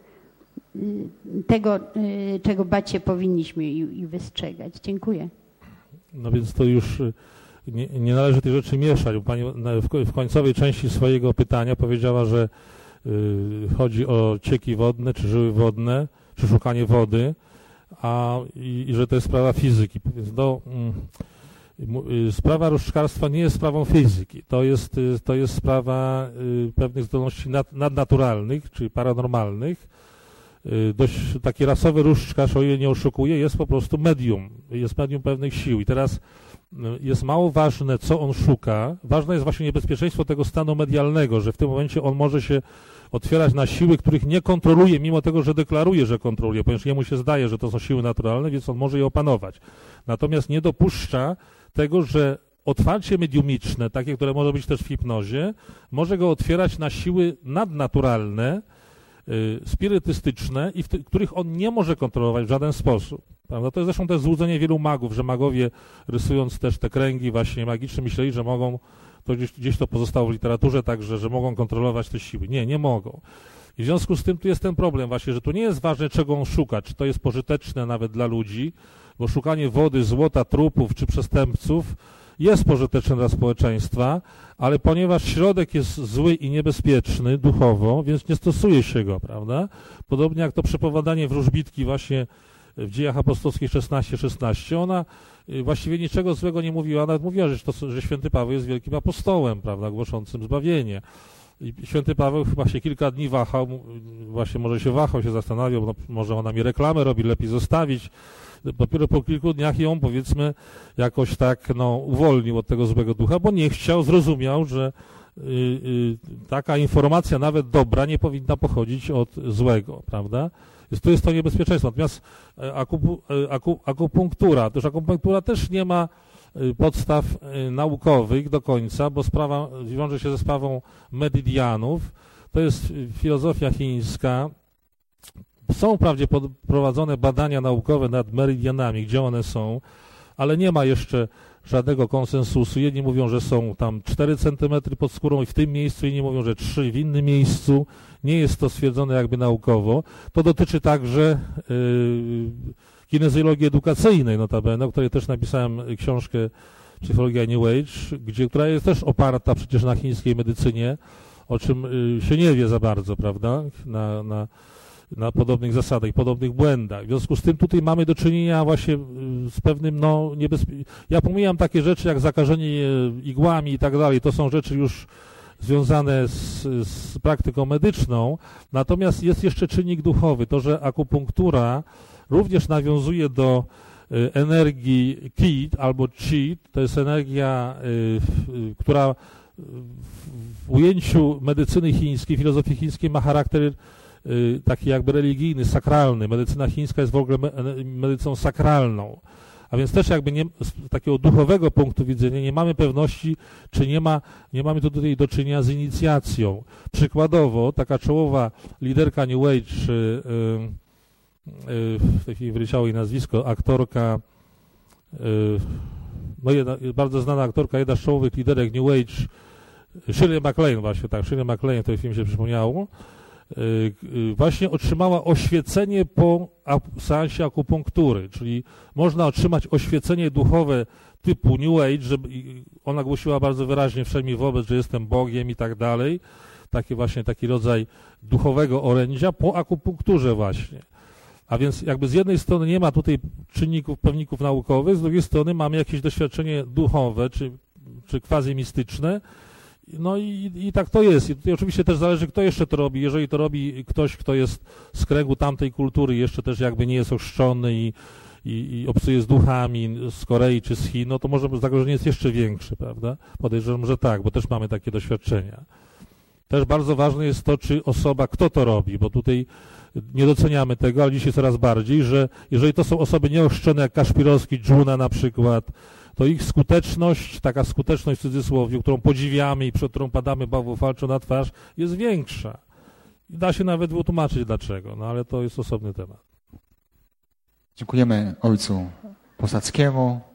tego, czego bać się powinniśmy i, i wystrzegać. Dziękuję. No więc to już nie, nie należy tych rzeczy mieszać. Pani w końcowej części swojego pytania powiedziała, że y, chodzi o cieki wodne, czy żyły wodne, czy szukanie wody, a i, i że to jest sprawa fizyki. Więc no, y, sprawa różdżkarstwa nie jest sprawą fizyki. To jest, y, to jest sprawa y, pewnych zdolności nad, nadnaturalnych, czyli paranormalnych. Dość taki rasowy różdżkarz, o ile nie oszukuje, jest po prostu medium, jest medium pewnych sił. I teraz jest mało ważne, co on szuka. Ważne jest właśnie niebezpieczeństwo tego stanu medialnego, że w tym momencie on może się otwierać na siły, których nie kontroluje, mimo tego, że deklaruje, że kontroluje, ponieważ jemu się zdaje, że to są siły naturalne, więc on może je opanować. Natomiast nie dopuszcza tego, że otwarcie mediumiczne, takie, które może być też w hipnozie, może go otwierać na siły nadnaturalne, spirytystyczne i w ty, których on nie może kontrolować w żaden sposób. Prawda? To jest zresztą też złudzenie wielu magów, że magowie, rysując też te kręgi właśnie magiczne, myśleli, że mogą, to gdzieś, gdzieś to pozostało w literaturze także, że mogą kontrolować te siły. Nie, nie mogą. I w związku z tym tu jest ten problem właśnie, że tu nie jest ważne, czego on szuka, czy to jest pożyteczne nawet dla ludzi, bo szukanie wody, złota, trupów czy przestępców jest pożyteczne dla społeczeństwa, ale ponieważ środek jest zły i niebezpieczny duchowo, więc nie stosuje się go, prawda? Podobnie jak to przepowiadanie wróżbitki właśnie w Dziejach Apostolskich szesnaście szesnaście, ona właściwie niczego złego nie mówiła, nawet mówiła, że, to, że święty Paweł jest wielkim apostołem, prawda, głoszącym zbawienie. I święty Paweł chyba się kilka dni wahał, właśnie może się wahał, się zastanawiał, no, może ona mi reklamę robi, lepiej zostawić. Dopiero po kilku dniach ją, powiedzmy, jakoś tak no, uwolnił od tego złego ducha, bo nie chciał, zrozumiał, że y, y, taka informacja, nawet dobra, nie powinna pochodzić od złego, prawda? Więc tu jest to niebezpieczeństwo. Natomiast akupu, aku, akupunktura, też akupunktura też nie ma podstaw naukowych do końca, bo sprawa wiąże się ze sprawą meridianów. To jest filozofia chińska. Są wprawdzie prowadzone badania naukowe nad meridianami, gdzie one są, ale nie ma jeszcze żadnego konsensusu. Jedni mówią, że są tam cztery centymetry pod skórą i w tym miejscu, inni mówią, że trzy w innym miejscu. Nie jest to stwierdzone jakby naukowo. To dotyczy także yy, kinezjologii edukacyjnej notabene, o której też napisałem książkę Psychologia New Age, gdzie, która jest też oparta przecież na chińskiej medycynie, o czym yy, się nie wie za bardzo, prawda, na, na, na podobnych zasadach i podobnych błędach. W związku z tym tutaj mamy do czynienia właśnie z pewnym, no, niebezpieczeństwem. Ja pomijam takie rzeczy jak zakażenie igłami i tak dalej, to są rzeczy już związane z, z praktyką medyczną, natomiast jest jeszcze czynnik duchowy, to, że akupunktura również nawiązuje do y, energii Qi albo Qi, to jest energia, y, y, która w ujęciu medycyny chińskiej, filozofii chińskiej ma charakter y, taki jakby religijny, sakralny. Medycyna chińska jest w ogóle me, medycyną sakralną. A więc też jakby nie, z takiego duchowego punktu widzenia nie mamy pewności, czy nie, ma, nie mamy tu tutaj do czynienia z inicjacją. Przykładowo taka czołowa liderka New Age, y, y, w tej chwili wyleciało jej nazwisko, aktorka, y, no jedna, bardzo znana aktorka, jedna z czołowych liderek New Age, Shirley MacLaine właśnie, tak, Shirley MacLaine, to w film się przypomniało, właśnie otrzymała oświecenie po seansie akupunktury, czyli można otrzymać oświecenie duchowe typu New Age, że ona głosiła bardzo wyraźnie wszemi wobec, że jestem Bogiem i tak dalej, taki właśnie taki rodzaj duchowego orędzia po akupunkturze właśnie. A więc jakby z jednej strony nie ma tutaj czynników, pewników naukowych, z drugiej strony mamy jakieś doświadczenie duchowe czy, czy quasi-mistyczne. No i, i tak to jest. I tutaj oczywiście też zależy, kto jeszcze to robi. Jeżeli to robi ktoś, kto jest z kręgu tamtej kultury, jeszcze też jakby nie jest ochrzczony i, i, i obcuje z duchami z Korei czy z Chin, no to może zagrożenie jest jeszcze większe, prawda? Podejrzewam, że tak, bo też mamy takie doświadczenia. Też bardzo ważne jest to, czy osoba, kto to robi, bo tutaj nie doceniamy tego, ale dzisiaj coraz bardziej, że jeżeli to są osoby nieochrzczone jak Kaszpirowski, Dżuna na przykład, to ich skuteczność, taka skuteczność w cudzysłowie, którą podziwiamy i przed którą padamy bałwochwalczo na twarz, jest większa. I da się nawet wytłumaczyć dlaczego, no ale to jest osobny temat. Dziękujemy ojcu Posadzkiemu.